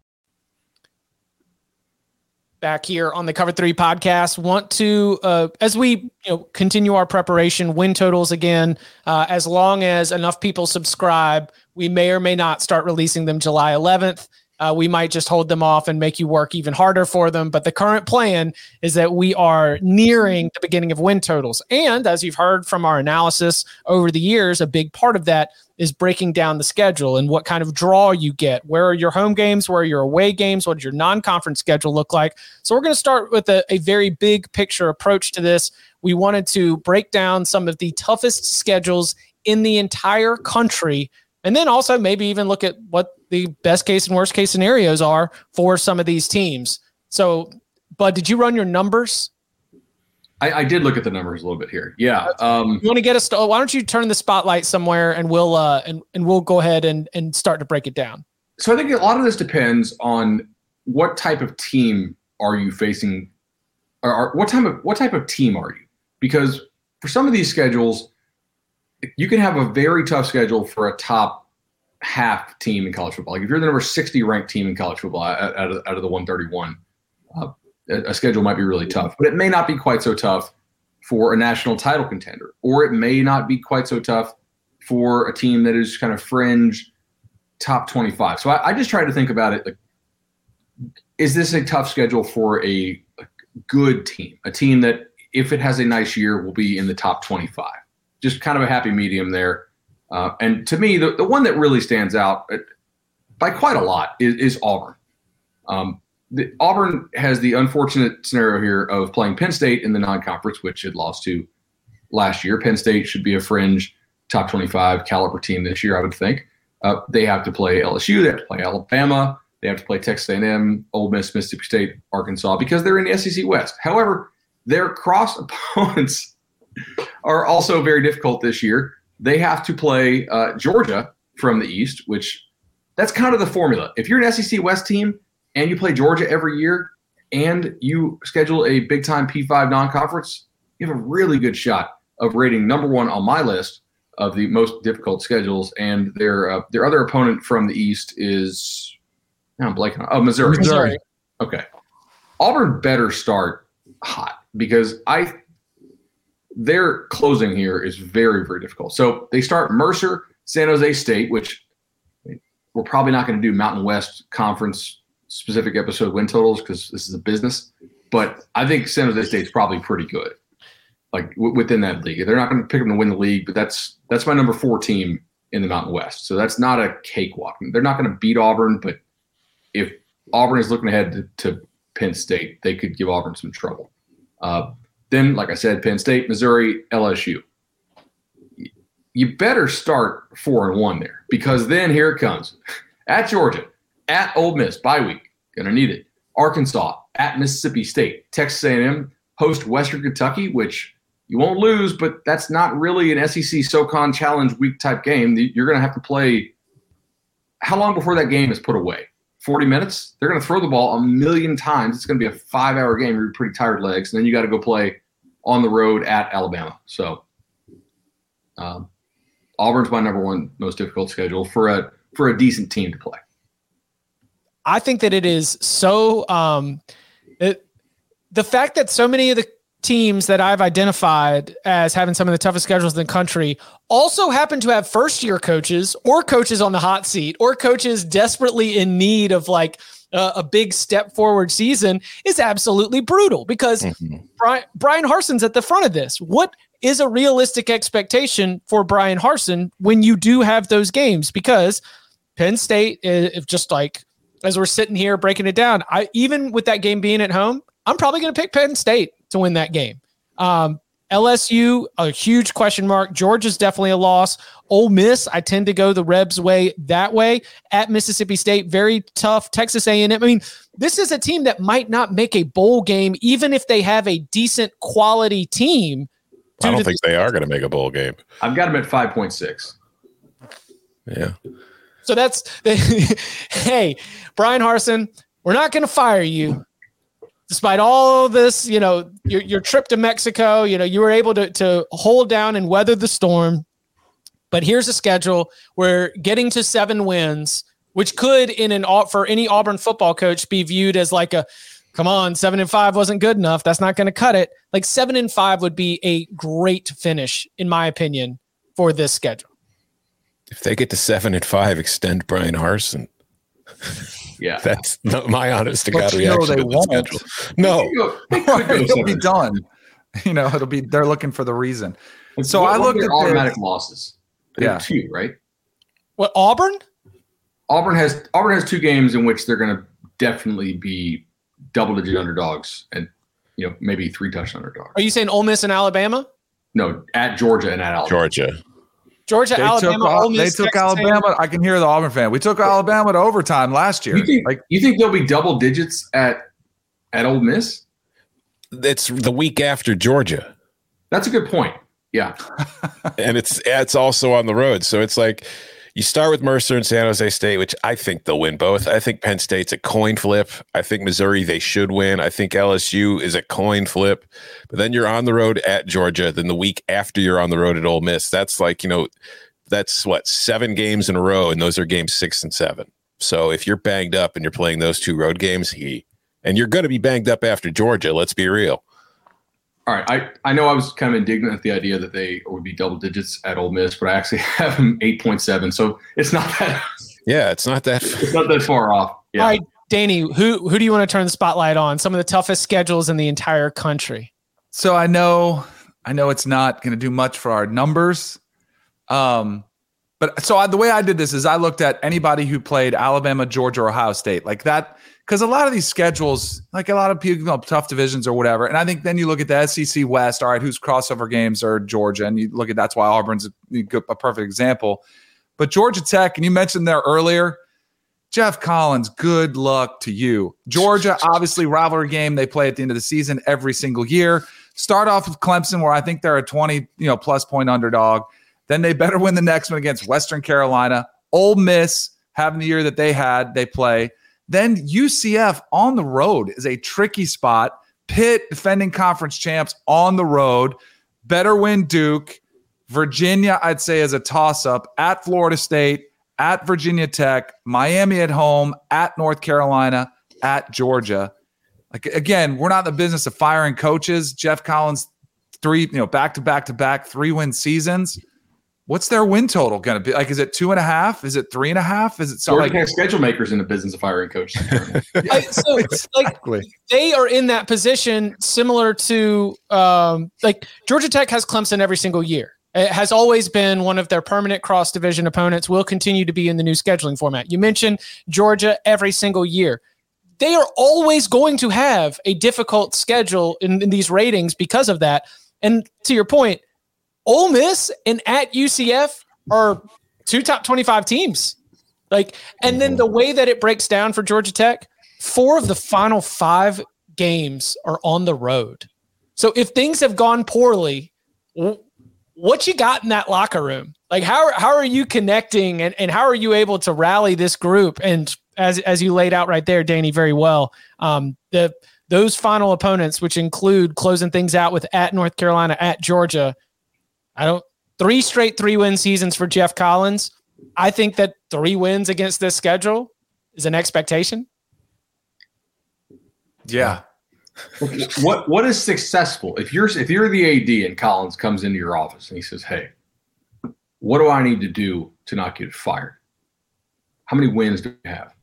Back here on the Cover Three podcast, want to, uh, as we you know continue our preparation, win totals again, uh, as long as enough people subscribe, we may or may not start releasing them July eleventh. Uh, we might just hold them off and make you work even harder for them. But the current plan is that we are nearing the beginning of win totals. And as you've heard from our analysis over the years, a big part of that is breaking down the schedule and what kind of draw you get. Where are your home games? Where are your away games? What does your non-conference schedule look like? So we're going to start with a, a very big picture approach to this. We wanted to break down some of the toughest schedules in the entire country, and then also maybe even look at what the best case and worst case scenarios are for some of these teams. So, Bud, did you run your numbers? I, I did look at the numbers a little bit here. Yeah. Um, you want to get us? Why don't you turn the spotlight somewhere, and we'll uh, and and we'll go ahead and and start to break it down. So I think a lot of this depends on what type of team are you facing, or, or what type of what type of team are you? Because for some of these schedules, you can have a very tough schedule for a top half team in college football. Like if you're the number sixty ranked team in college football out of, out of the one thirty-one, uh, a schedule might be really tough, but it may not be quite so tough for a national title contender, or it may not be quite so tough for a team that is kind of fringe top twenty-five. So I, I just try to think about it like, is this a tough schedule for a, a good team, a team that if it has a nice year will be in the top twenty-five? Just kind of a happy medium there. Uh, and to me, the, the one that really stands out by quite a lot is, is Auburn. Um, the, Auburn has the unfortunate scenario here of playing Penn State in the non-conference, which it lost to last year. Penn State should be a fringe top twenty-five caliber team this year, I would think. Uh, they have to play L S U, they have to play Alabama, they have to play Texas A and M, Ole Miss, Mississippi State, Arkansas, because they're in the S E C West. However, their cross opponents are also very difficult this year. They have to play uh, Georgia from the East, which that's kind of the formula. If you're an S E C West team and you play Georgia every year and you schedule a big-time P five non-conference, you have a really good shot of rating number one on my list of the most difficult schedules. And their uh, their other opponent from the East is now I'm blanking on, oh, Missouri. Missouri. Okay. Auburn better start hot because I their closing here is very, very difficult. So they start Mercer, San Jose State, which we're probably not going to do Mountain West Conference specific episode win totals because this is a business. But I think San Jose State's probably pretty good, like w- within that league. They're not going to pick them to win the league, but that's that's my number four team in the Mountain West. So that's not a cakewalk. They're not going to beat Auburn, but if Auburn is looking ahead to, to Penn State, they could give Auburn some trouble. Uh, then, like I said, Penn State, Missouri, L S U. You better start four and one there because then here it comes. At Georgia, at Ole Miss, bye week, going to need it. Arkansas, at Mississippi State. Texas A and M, host Western Kentucky, which you won't lose, but that's not really an S E C SoCon Challenge week type game. You're going to have to play – how long before that game is put away? forty minutes? They're going to throw the ball a million times. It's going to be a five-hour game. You're pretty tired legs. And then you got to go play on the road at Alabama. So um, Auburn's my number one most difficult schedule for a for a decent team to play. I think that it is so um, it, the fact that so many of the teams that I've identified as having some of the toughest schedules in the country also happen to have first year coaches or coaches on the hot seat or coaches desperately in need of like uh, a big step forward season is absolutely brutal because mm-hmm. Brian, Brian Harsin's at the front of this. What is a realistic expectation for Brian Harsin when you do have those games? Because Penn State is just like, as we're sitting here breaking it down, I even with that game being at home, I'm probably going to pick Penn State to win that game. Um, L S U, a huge question mark. Georgia's definitely a loss. Ole Miss, I tend to go the Rebs way that way. At Mississippi State, very tough. Texas A and M. I mean, this is a team that might not make a bowl game, even if they have a decent quality team. I don't think they are going to make a bowl game. I've got them at five point six. Yeah. So that's, hey, Brian Harsin, we're not going to fire you. Despite all this, you know, your your trip to Mexico, you know, you were able to to hold down and weather the storm. But here's a schedule where getting to seven wins, which could in an for any Auburn football coach be viewed as like a, come on, seven and five wasn't good enough. That's not going to cut it. Like seven and five would be a great finish, in my opinion, for this schedule. If they get to seven and five, extend Brian Harsin. Yeah, that's not my honest to God but reaction. You know, they to won't. Schedule. No, it'll be done. You know, it'll be. They're looking for the reason. And so what, I looked at automatic their, losses. They yeah, have two, right? What Auburn? Auburn has Auburn has two games in which they're going to definitely be double-digit underdogs, and you know maybe three touchdown underdogs. Are you saying Ole Miss and Alabama? No, at Georgia and at Alabama. Georgia. Georgia, they Alabama, took, Ole Miss, they took Texas Alabama. A and M. I can hear the Auburn fan. We took Alabama to overtime last year. You think, like, you think they'll be double digits at at Ole Miss? It's the week after Georgia. That's a good point. Yeah, and it's it's also on the road, so it's like you start with Mercer and San Jose State, which I think they'll win both. I think Penn State's a coin flip. I think Missouri, they should win. I think L S U is a coin flip. But then you're on the road at Georgia. Then the week after you're on the road at Ole Miss, that's like, you know, that's what, seven games in a row, and those are games six and seven. So if you're banged up and you're playing those two road games, he and you're going to be banged up after Georgia, let's be real. All right, I, I know I was kind of indignant at the idea that they would be double digits at Ole Miss, but I actually have them eight point seven, so it's not that. Yeah, it's not that. It's not that far off. Yeah. All right, Danny, who who do you want to turn the spotlight on? Some of the toughest schedules in the entire country. So I know, I know it's not going to do much for our numbers. Um, but so I, the way I did this is I looked at anybody who played Alabama, Georgia, or Ohio State like that. Because a lot of these schedules, like a lot of people, you know, tough divisions or whatever. And I think then you look at the S E C West, all right, whose crossover games are Georgia? And you look at that's why Auburn's a, a perfect example. But Georgia Tech, and you mentioned there earlier, Jeff Collins, good luck to you. Georgia, obviously, rivalry game. They play at the end of the season every single year. Start off with Clemson, where I think they're a twenty, you know, plus point underdog. Then they better win the next one against Western Carolina. Ole Miss, having the year that they had, they play. Then U C F on the road is a tricky spot. Pitt, defending conference champs, on the road. Better win Duke. Virginia, I'd say, is a toss-up. At Florida State, at Virginia Tech, Miami at home, at North Carolina, at Georgia. Like, again, we're not in the business of firing coaches. Jeff Collins, three, you know, back-to-back-to-back three-win seasons. What's their win total going to be? Like, is it two and a half? Is it three and a half? Is it something Georgia like Tech schedule makers in the business of firing coaches? I, so, exactly. like, they are in that position similar to um, like Georgia Tech has Clemson every single year. It has always been one of their permanent cross-division opponents, will continue to be in the new scheduling format. You mentioned Georgia every single year. They are always going to have a difficult schedule in, in these ratings because of that. And to your point, Ole Miss and at U C F are two top twenty-five teams. Like, and then the way that it breaks down for Georgia Tech, four of the final five games are on the road. So if things have gone poorly, what you got in that locker room? Like, how, how are you connecting and, and how are you able to rally this group? And as, as you laid out right there, Danny, very well, um, the, those final opponents, which include closing things out with at North Carolina, at Georgia, I don't three straight three win seasons for Jeff Collins. I think that three wins against this schedule is an expectation. Yeah. What what is successful? If you're if you're the A D and Collins comes into your office and he says, "Hey, what do I need to do to not get fired?" How many wins do you have?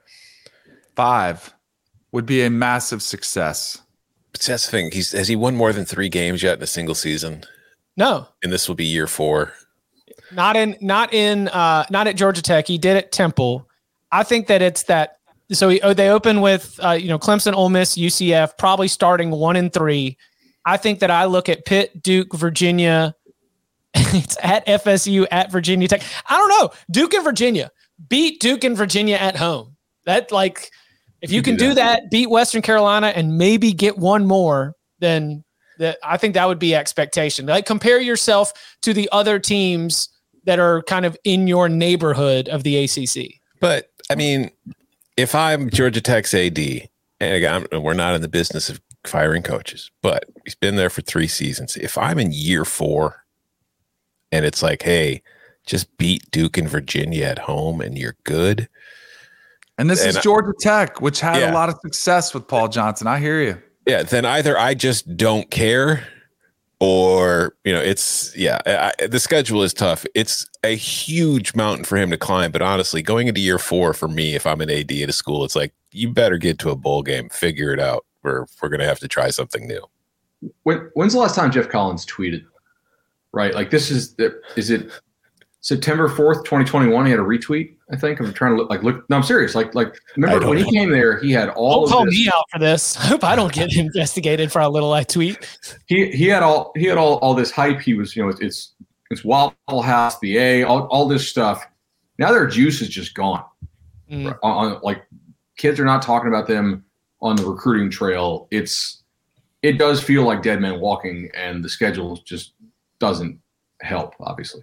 Five would be a massive success. But that's the thing. He's has he won more than three games yet in a single season? No. And this will be year four. Not in, not in, uh, not at Georgia Tech. He did at Temple. I think that it's that. So he, oh, they open with, uh, you know, Clemson, Ole Miss, U C F, probably starting one and three. I think that I look at Pitt, Duke, Virginia. It's at F S U, at Virginia Tech. I don't know. Duke and Virginia beat Duke and Virginia at home. That like, if you, you can do that. that, beat Western Carolina and maybe get one more, then that I think that would be expectation. Like, compare yourself to the other teams that are kind of in your neighborhood of the A C C. But I mean, if I'm Georgia Tech's A D, and again, we're not in the business of firing coaches, but he's been there for three seasons. If I'm in year four and it's like, hey, just beat Duke and Virginia at home and you're good. And this and is Georgia I, Tech, which had yeah. a lot of success with Paul Johnson. I hear you. Yeah, then either I just don't care or, you know, it's, yeah, I, the schedule is tough. It's a huge mountain for him to climb. But honestly, going into year four for me, if I'm an A D at a school, it's like, you better get to a bowl game, figure it out. We're, we're going to have to try something new. When, when's the last time Jeff Collins tweeted? Right? Like, this is, is it September fourth, twenty twenty-one? He had a retweet, I think. I'm trying to look like, look, no, I'm serious. Like, like remember when he came there, he had all Don't of call this. me out for this. I hope I don't get investigated for a little I tweet. He he had all he had all, all this hype. He was, you know, it's it's Waffle House, the A, all, all this stuff. Now their juice is just gone. Mm. Right? On, on, like, kids are not talking about them on the recruiting trail. It's it does feel like dead man walking, and the schedule just doesn't help, obviously.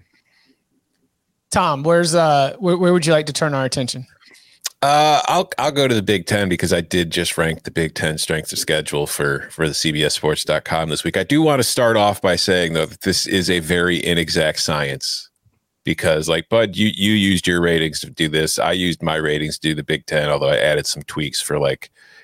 Tom, where's uh where, where would you like to turn our attention? Uh, I'll I'll go to the Big Ten because I did just rank the Big Ten strength of schedule for for the C B S Sports dot com this week. I do want to start off by saying though that this is a very inexact science because, like, Bud, you you used your ratings to do this. I used my ratings to do the Big Ten, although I added some tweaks for like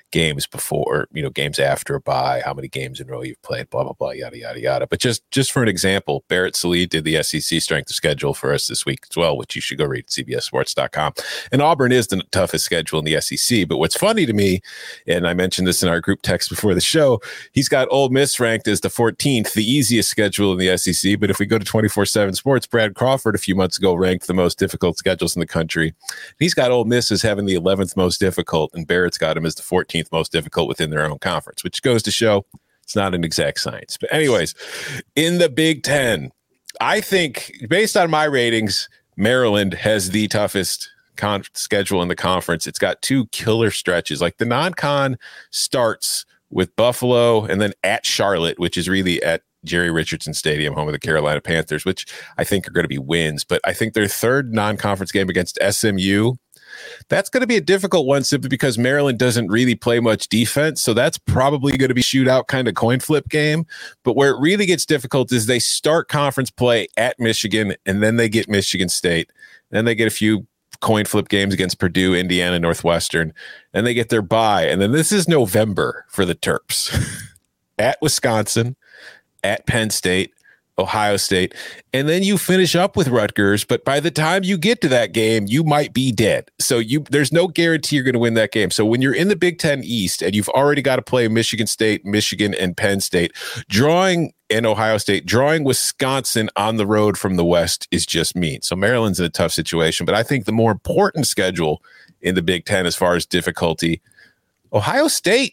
games before, you know, games after a bye, how many games in a row you've played, blah, blah, blah, yada, yada, yada. But just, just for an example, Barrett Sallee did the S E C strength of schedule for us this week as well, which you should go read at C B S sports dot com. And Auburn is the toughest schedule in the S E C. But what's funny to me, and I mentioned this in our group text before the show, he's got Ole Miss ranked as the fourteenth, the easiest schedule in the S E C. But if we go to twenty-four seven Sports, Brad Crawford a few months ago ranked the most difficult schedules in the country. He's got Ole Miss as having the eleventh most difficult, and Barrett's got him as the fourteenth most difficult within their own conference, which goes to show it's not an exact science. But anyways, in the Big Ten, I think based on my ratings, Maryland has the toughest con- schedule in the conference. It's got two killer stretches. Like the non-con starts with Buffalo and then at Charlotte, which is really at Jerry Richardson Stadium, home of the Carolina Panthers, which I think are going to be wins. But I think their third non-conference game against S M U, that's going to be a difficult one simply because Maryland doesn't really play much defense. So that's probably going to be shootout kind of coin flip game. But where it really gets difficult is they start conference play at Michigan, and then they get Michigan State. Then they get a few coin flip games against Purdue, Indiana, Northwestern, and they get their bye. And then this is November for the Terps at Wisconsin, at Penn State, Ohio State, and then you finish up with Rutgers. But by the time you get to that game, you might be dead. So you there's no guarantee you're going to win that game. So when you're in the Big Ten East and you've already got to play Michigan State, Michigan, and Penn State, drawing in Ohio State, drawing Wisconsin on the road from the West is just mean. So Maryland's in a tough situation. But I think the more important schedule in the Big Ten as far as difficulty, Ohio State.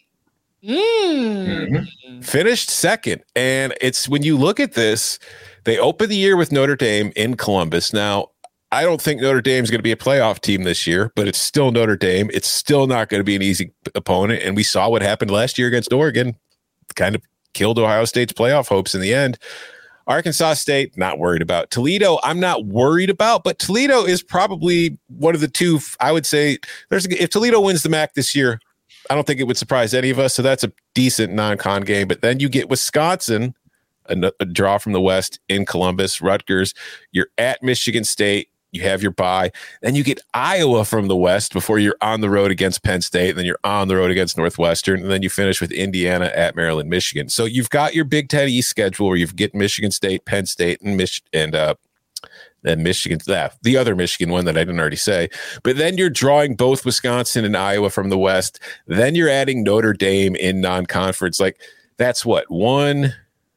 Mm. Finished second. And it's when you look at this, they open the year with Notre Dame in Columbus. Now, I don't think Notre Dame is going to be a playoff team this year, but it's still Notre Dame. It's still not going to be an easy opponent. And we saw what happened last year against Oregon. Kind of killed Ohio State's playoff hopes in the end. Arkansas State, not worried about. Toledo, I'm not worried about, but Toledo is probably one of the two, I would say, there's if Toledo wins the M A C this year, I don't think it would surprise any of us. So that's a decent non-con game. But then you get Wisconsin, a, a draw from the West in Columbus, Rutgers. You're at Michigan State. You have your bye. Then you get Iowa from the West before you're on the road against Penn State. And then you're on the road against Northwestern. And then you finish with Indiana at Maryland, Michigan. So you've got your Big Ten East schedule where you've get Michigan State, Penn State, and Mich- and uh, then Michigan, that the other Michigan one that I didn't already say. But then you're drawing both Wisconsin and Iowa from the West. Then you're adding Notre Dame in non-conference. Like that's what, one,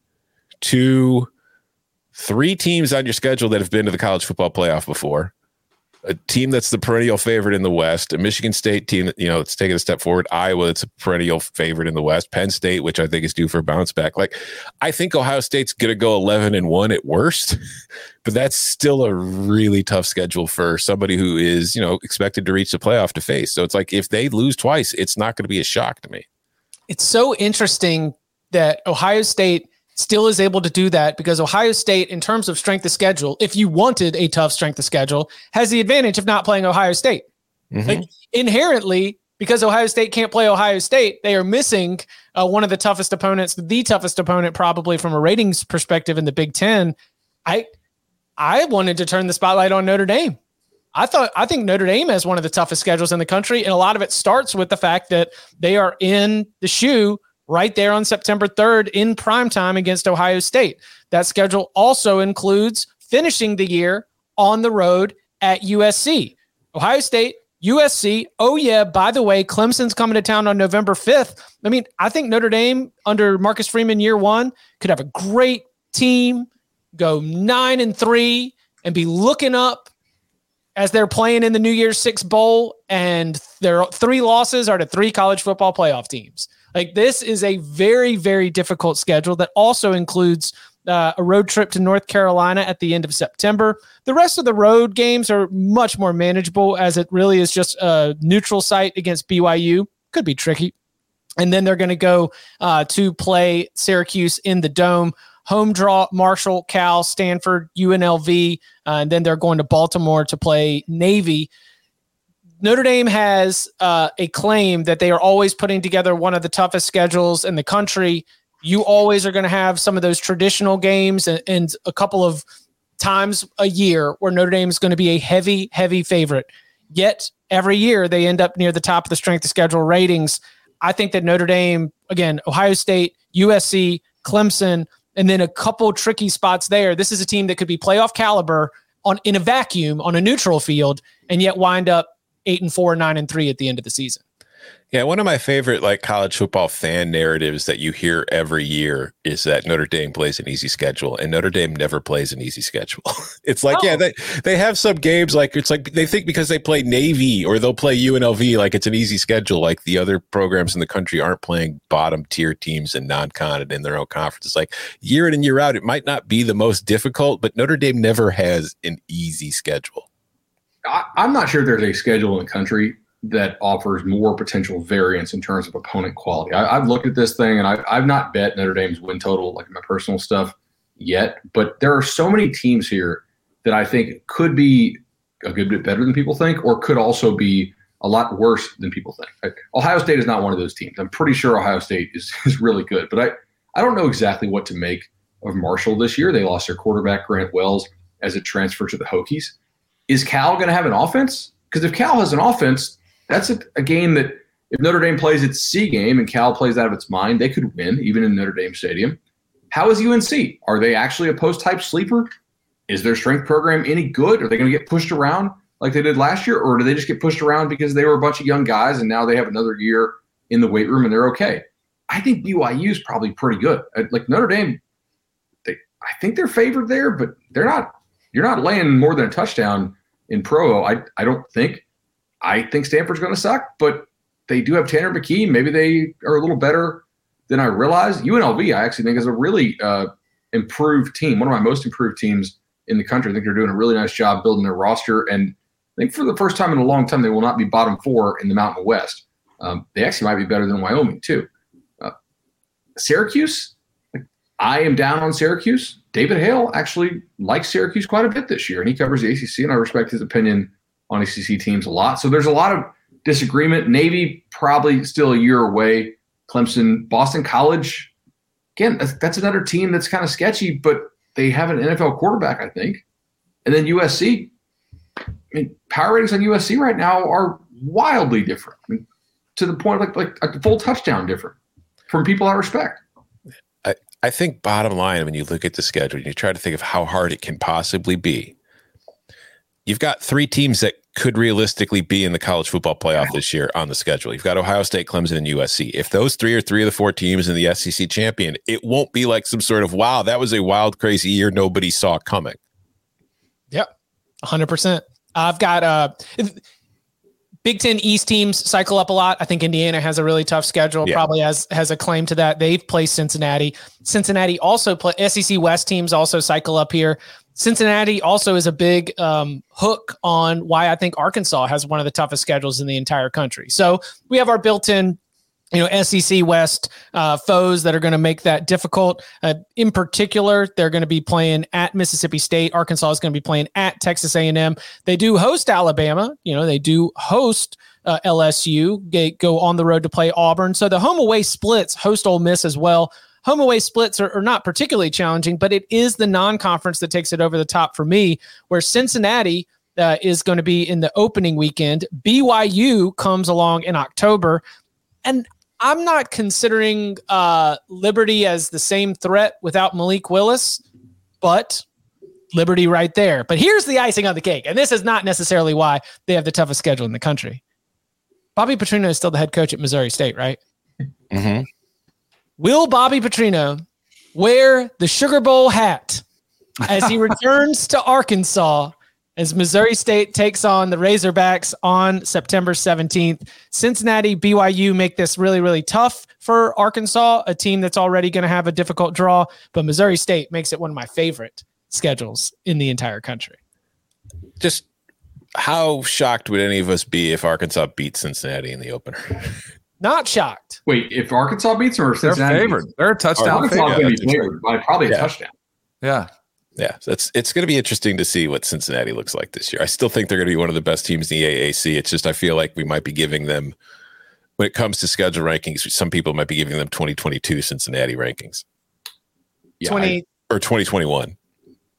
two, three teams on your schedule that have been to the college football playoff before. A team that's the perennial favorite in the West, a Michigan State team that, you know, it's taken a step forward. Iowa, it's a perennial favorite in the West. Penn State, which I think is due for a bounce back. Like, I think Ohio State's going to go eleven and one at worst, but that's still a really tough schedule for somebody who is, you know, expected to reach the playoff to face. So it's like if they lose twice, it's not going to be a shock to me. It's so interesting that Ohio State still is able to do that because Ohio State, in terms of strength of schedule, if you wanted a tough strength of schedule, has the advantage of not playing Ohio State. Mm-hmm. Like, inherently, because Ohio State can't play Ohio State, they are missing uh, one of the toughest opponents, the toughest opponent probably from a ratings perspective in the Big Ten. I I wanted to turn the spotlight on Notre Dame. I thought I think Notre Dame has one of the toughest schedules in the country, and a lot of it starts with the fact that they are in the shoe right there on September third in primetime against Ohio State. That schedule also includes finishing the year on the road at U S C. Ohio State, U S C. Oh, yeah, by the way, Clemson's coming to town on November fifth. I mean, I think Notre Dame under Marcus Freeman year one could have a great team, go nine and three, and be looking up as they're playing in the New Year's Six Bowl, and their three losses are to three college football playoff teams. Like, this is a very, very difficult schedule that also includes uh, a road trip to North Carolina at the end of September. The rest of the road games are much more manageable, as it really is just a neutral site against B Y U. Could be tricky. And then they're going to go uh, to play Syracuse in the Dome. Home draw, Marshall, Cal, Stanford, U N L V, uh, and then they're going to Baltimore to play Navy. Notre Dame has uh, a claim that they are always putting together one of the toughest schedules in the country. You always are going to have some of those traditional games and, and a couple of times a year where Notre Dame is going to be a heavy, heavy favorite. Yet every year they end up near the top of the strength of schedule ratings. I think that Notre Dame, again, Ohio State, U S C, Clemson, and then a couple tricky spots there. This is a team that could be playoff caliber on in a vacuum on a neutral field, and yet wind up eight and four, nine and three at the end of the season. Yeah, one of my favorite like college football fan narratives that you hear every year is that Notre Dame plays an easy schedule, and Notre Dame never plays an easy schedule. It's like, oh. yeah, they, they have some games like it's like they think because they play Navy or they'll play U N L V like it's an easy schedule, like the other programs in the country aren't playing bottom tier teams in non-con and in their own conference. It's like year in and year out, it might not be the most difficult, but Notre Dame never has an easy schedule. I, I'm not sure there's a schedule in the country that offers more potential variance in terms of opponent quality. I, I've looked at this thing, and I, I've not bet Notre Dame's win total, like my personal stuff, yet. But there are so many teams here that I think could be a good bit better than people think, or could also be a lot worse than people think. Like, Ohio State is not one of those teams. I'm pretty sure Ohio State is, is really good, but I, I don't know exactly what to make of Marshall this year. They lost their quarterback, Grant Wells, as a transfer to the Hokies. Is Cal going to have an offense? Because if Cal has an offense, that's a, a game that if Notre Dame plays its C game and Cal plays out of its mind, they could win, even in Notre Dame Stadium. How is U N C? Are they actually a post-type sleeper? Is their strength program any good? Are they going to get pushed around like they did last year, or do they just get pushed around because they were a bunch of young guys and now they have another year in the weight room and they're okay? I think B Y U is probably pretty good. Like Notre Dame, they, I think they're favored there, but they're not. You're not laying more than a touchdown in Provo. I I don't think. I think Stanford's going to suck, but they do have Tanner McKee. Maybe they are a little better than I realized. U N L V, I actually think, is a really uh, improved team, one of my most improved teams in the country. I think they're doing a really nice job building their roster, and I think for the first time in a long time, they will not be bottom four in the Mountain West. Um, they actually might be better than Wyoming, too. Uh, Syracuse, I am down on Syracuse. David Hale actually likes Syracuse quite a bit this year, and he covers the A C C, and I respect his opinion on A C C teams a lot. So there's a lot of disagreement. Navy probably still a year away. Clemson, Boston College, again, that's, that's another team that's kind of sketchy, but they have an N F L quarterback, I think. And then U S C, I mean, power ratings on U S C right now are wildly different. I mean, to the point like like a full touchdown different from people I respect. I, I think bottom line, when you look at the schedule, and you try to think of how hard it can possibly be, you've got three teams that could realistically be in the college football playoff this year on the schedule. You've got Ohio State, Clemson, and U S C. If those three are three of the four teams in the S E C champion, it won't be like some sort of, wow, that was a wild, crazy year nobody saw coming. Yep, one hundred percent. I've got uh, Big Ten East teams cycle up a lot. I think Indiana has a really tough schedule, yeah. probably has, has a claim to that. They've placed Cincinnati. Cincinnati also play S E C West teams also cycle up here. Cincinnati also is a big um, hook on why I think Arkansas has one of the toughest schedules in the entire country. So we have our built-in, you know, S E C West uh, foes that are going to make that difficult. Uh, in particular, they're going to be playing at Mississippi State. Arkansas is going to be playing at Texas A and M. They do host Alabama. You know, they do host uh, L S U. They go on the road to play Auburn. So the home-away splits host Ole Miss as well. Home-away splits are, are not particularly challenging, but it is the non-conference that takes it over the top for me, where Cincinnati uh, is going to be in the opening weekend. B Y U comes along in October, and I'm not considering uh, Liberty as the same threat without Malik Willis, but Liberty right there. But here's the icing on the cake, and this is not necessarily why they have the toughest schedule in the country. Bobby Petrino is still the head coach at Missouri State, right? Mm-hmm. Will Bobby Petrino wear the Sugar Bowl hat as he returns to Arkansas as Missouri State takes on the Razorbacks on September seventeenth? Cincinnati, B Y U make this really, really tough for Arkansas, a team that's already going to have a difficult draw, but Missouri State makes it one of my favorite schedules in the entire country. Just how shocked would any of us be if Arkansas beat Cincinnati in the opener? Not shocked. Wait, if Arkansas beats them or Cincinnati? They're favored. Beats? They're a touchdown Arkansas favorite. Arkansas be favored by probably a yeah. touchdown. Yeah. Yeah, so it's it's going to be interesting to see what Cincinnati looks like this year. I still think they're going to be one of the best teams in the A A C. It's just I feel like we might be giving them, when it comes to schedule rankings, some people might be giving them twenty twenty-two Cincinnati rankings. Yeah, twenty or twenty twenty-one.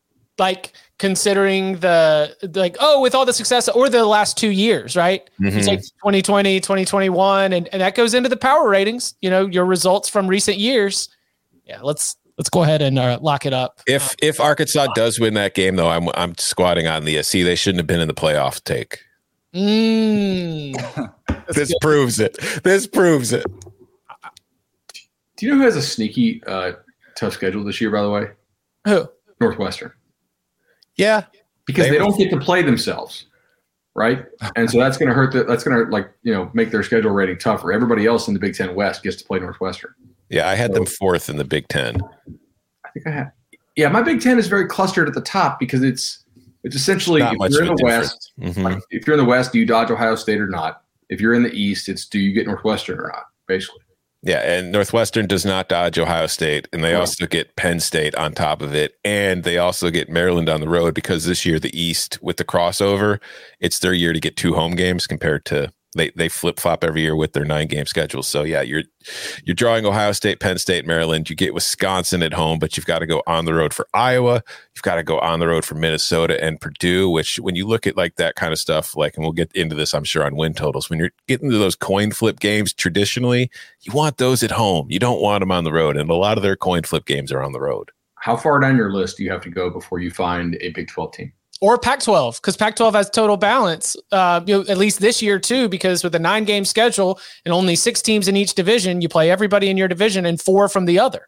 like considering the like, oh, with all the success or the last two years, right? Mm-hmm. You take twenty twenty, twenty twenty-one, and, and that goes into the power ratings, you know, your results from recent years. Yeah, let's let's go ahead and uh, lock it up. If if Arkansas does win that game, though, I'm I'm squatting on the uh, see, they shouldn't have been in the playoff take. Mm. This good. proves it. This proves it. Do you know who has a sneaky uh, tough schedule this year, by the way? Who? Northwestern. Yeah. Because they, they don't get to play themselves, right? And so that's going to hurt. The, that's going to like you know make their schedule rating tougher. Everybody else in the Big Ten West gets to play Northwestern. Yeah, I had so, them fourth in the Big Ten. I think I had. Yeah, my Big Ten is very clustered at the top because it's it's essentially Not if you're in the difference. West. Mm-hmm. Like, if you're in the West, do you dodge Ohio State or not? If you're in the East, it's do you get Northwestern or not? Basically. Yeah, and Northwestern does not dodge Ohio State, and they right. also get Penn State on top of it, and they also get Maryland on the road because this year the East, with the crossover, it's their year to get two home games compared to they they flip flop every year with their nine game schedule. So yeah, you're you're drawing Ohio State, Penn State, Maryland. You get Wisconsin at home, but you've got to go on the road for Iowa. You've got to go on the road for Minnesota and Purdue. Which when you look at like that kind of stuff, like, and we'll get into this, I'm sure, on win totals. When you're getting to those coin flip games, traditionally you want those at home. You don't want them on the road, and a lot of their coin flip games are on the road. How far down your list do you have to go before you find a Big twelve team? Or Pac twelve, because Pac twelve has total balance, uh, you know, at least this year too, because with a nine-game schedule and only six teams in each division, you play everybody in your division and four from the other.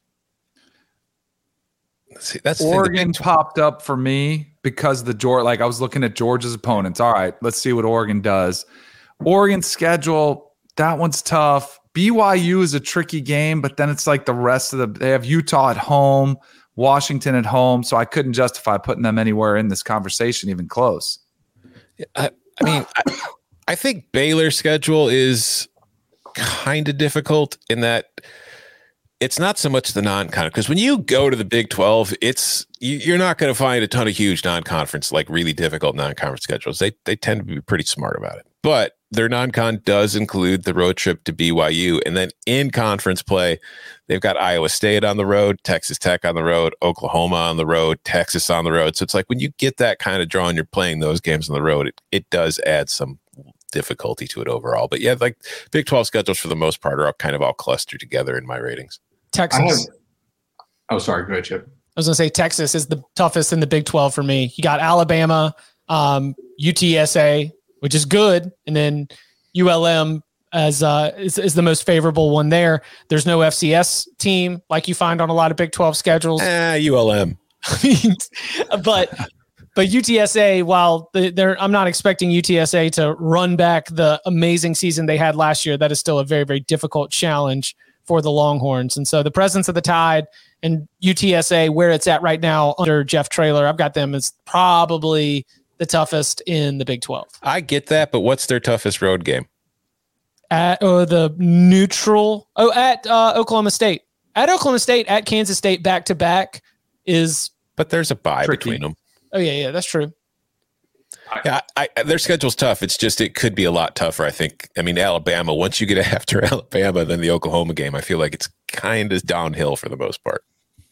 See, that's Oregon popped up for me because the Georgia, like I was looking at Georgia's opponents. All right, let's see what Oregon does. Oregon's schedule, that one's tough. B Y U is a tricky game, but then it's like the rest of the, they have Utah at home, Washington at home, so I couldn't justify putting them anywhere in this conversation, even close. I, I mean, I, I think Baylor's schedule is kind of difficult in that it's not so much the non-con, because when you go to the Big twelve, it's you, you're not going to find a ton of huge non-conference, like really difficult non-conference schedules. They they tend to be pretty smart about it, but their non-con does include the road trip to B Y U, and then in conference play, they've got Iowa State on the road, Texas Tech on the road, Oklahoma on the road, Texas on the road. So it's like when you get that kind of draw and you're playing those games on the road, it, it does add some difficulty to it overall. But yeah, like Big twelve schedules for the most part are all kind of all clustered together in my ratings. Texas. Have, oh, sorry. Go ahead, Chip. I was going to say Texas is the toughest in the Big twelve for me. You got Alabama, um, U T S A, which is good, and then U L M as uh, is, is the most favorable one there. There's no F C S team like you find on a lot of Big twelve schedules. Ah, U L M. but but U T S A, while they're, I'm not expecting U T S A to run back the amazing season they had last year. That is still a very, very difficult challenge for the Longhorns. And so the presence of the Tide and U T S A, where it's at right now under Jeff Traylor, I've got them as probably the toughest in the Big twelve. I get that, but what's their toughest road game? At or the neutral. Oh, at uh, Oklahoma State. At Oklahoma State, at Kansas State, back to back is. But there's a bye tricky. between them. Oh yeah, yeah, that's true. Yeah, I, I, their schedule's tough. It's just it could be a lot tougher. I think. I mean, Alabama. Once you get after Alabama, then the Oklahoma game, I feel like it's kind of downhill for the most part.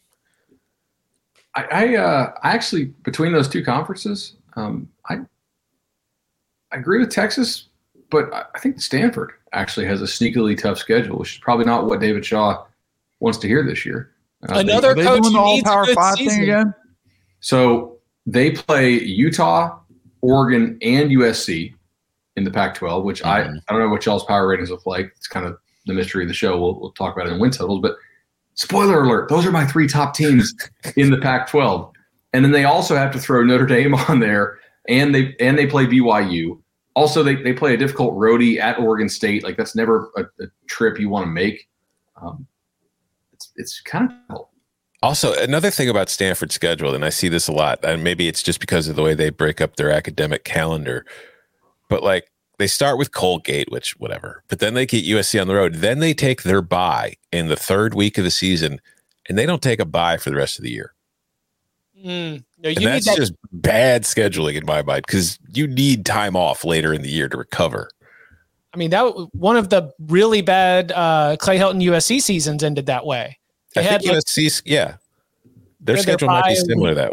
I, I, uh, I actually between those two conferences. Um, I I agree with Texas, but I think Stanford actually has a sneakily tough schedule, which is probably not what David Shaw wants to hear this year. Uh, Another they, coach doing the needs all-power a good five season. thing again. So they play Utah, Oregon, and U S C in the Pac twelve, which mm-hmm. I, I don't know what y'all's power ratings look like. It's kind of the mystery of the show. We'll, we'll talk about it in win totals, but spoiler alert, those are my three top teams in the Pac twelve. And then they also have to throw Notre Dame on there, and they and they play B Y U. Also, they, they play a difficult roadie at Oregon State. Like, that's never a, a trip you want to make. Um, it's it's kind of cool. Also, another thing about Stanford's schedule, and I see this a lot, and maybe it's just because of the way they break up their academic calendar, but like they start with Colgate, which whatever, but then they get U S C on the road. Then they take their bye in the third week of the season, and they don't take a bye for the rest of the year. Mm, no, and you that's need that- just bad scheduling in my mind, because you need time off later in the year to recover. I mean, that one of the really bad uh, Clay Helton U S C seasons ended that way. They I had think like, U S C, yeah, their their schedule might be bye similar that way.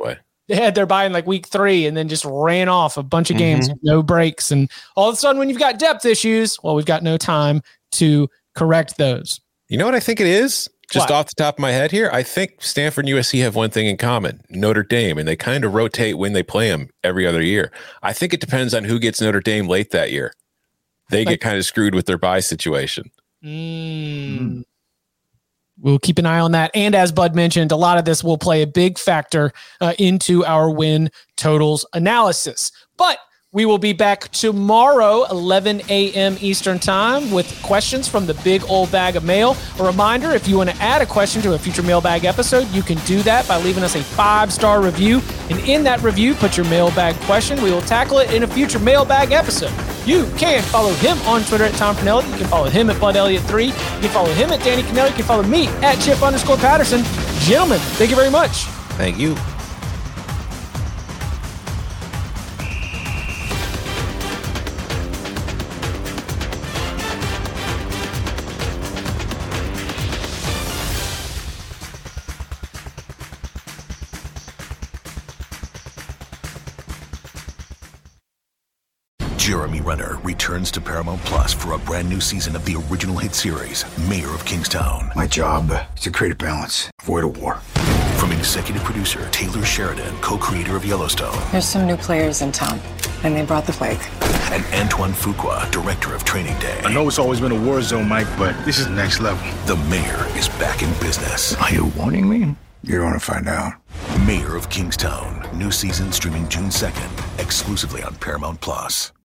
they had their bye in like week three and then just ran off a bunch of games, mm-hmm. no breaks. And all of a sudden when you've got depth issues, well, we've got no time to correct those. You know what I think it is? Just what? Off the top of my head here, I think Stanford and U S C have one thing in common, Notre Dame, and they kind of rotate when they play them every other year. I think it depends on who gets Notre Dame late that year. They like, get kind of screwed with their bye situation. Mm. Mm. We'll keep an eye on that. And as Bud mentioned, a lot of this will play a big factor uh, into our win totals analysis. But we will be back tomorrow, eleven a.m. Eastern time, with questions from the big old bag of mail. A reminder, if you want to add a question to a future mailbag episode, you can do that by leaving us a five-star review. And in that review, put your mailbag question. We will tackle it in a future mailbag episode. You can follow him on Twitter at Tom Fornelli. You can follow him at Bud Elliott three. You can follow him at Danny Cannell. You can follow me at Chip underscore Patterson. Gentlemen, thank you very much. Thank you. Jeremy Renner returns to Paramount Plus for a brand new season of the original hit series, Mayor of Kingstown. My job is to create a balance, avoid a war. From executive producer Taylor Sheridan, co-creator of Yellowstone. There's some new players in town, and they brought the plague. And Antoine Fuqua, director of Training Day. I know it's always been a war zone, Mike, but this is next level. The Mayor is back in business. Are you warning me? You're going to find out. Mayor of Kingstown, new season streaming June second, exclusively on Paramount Plus.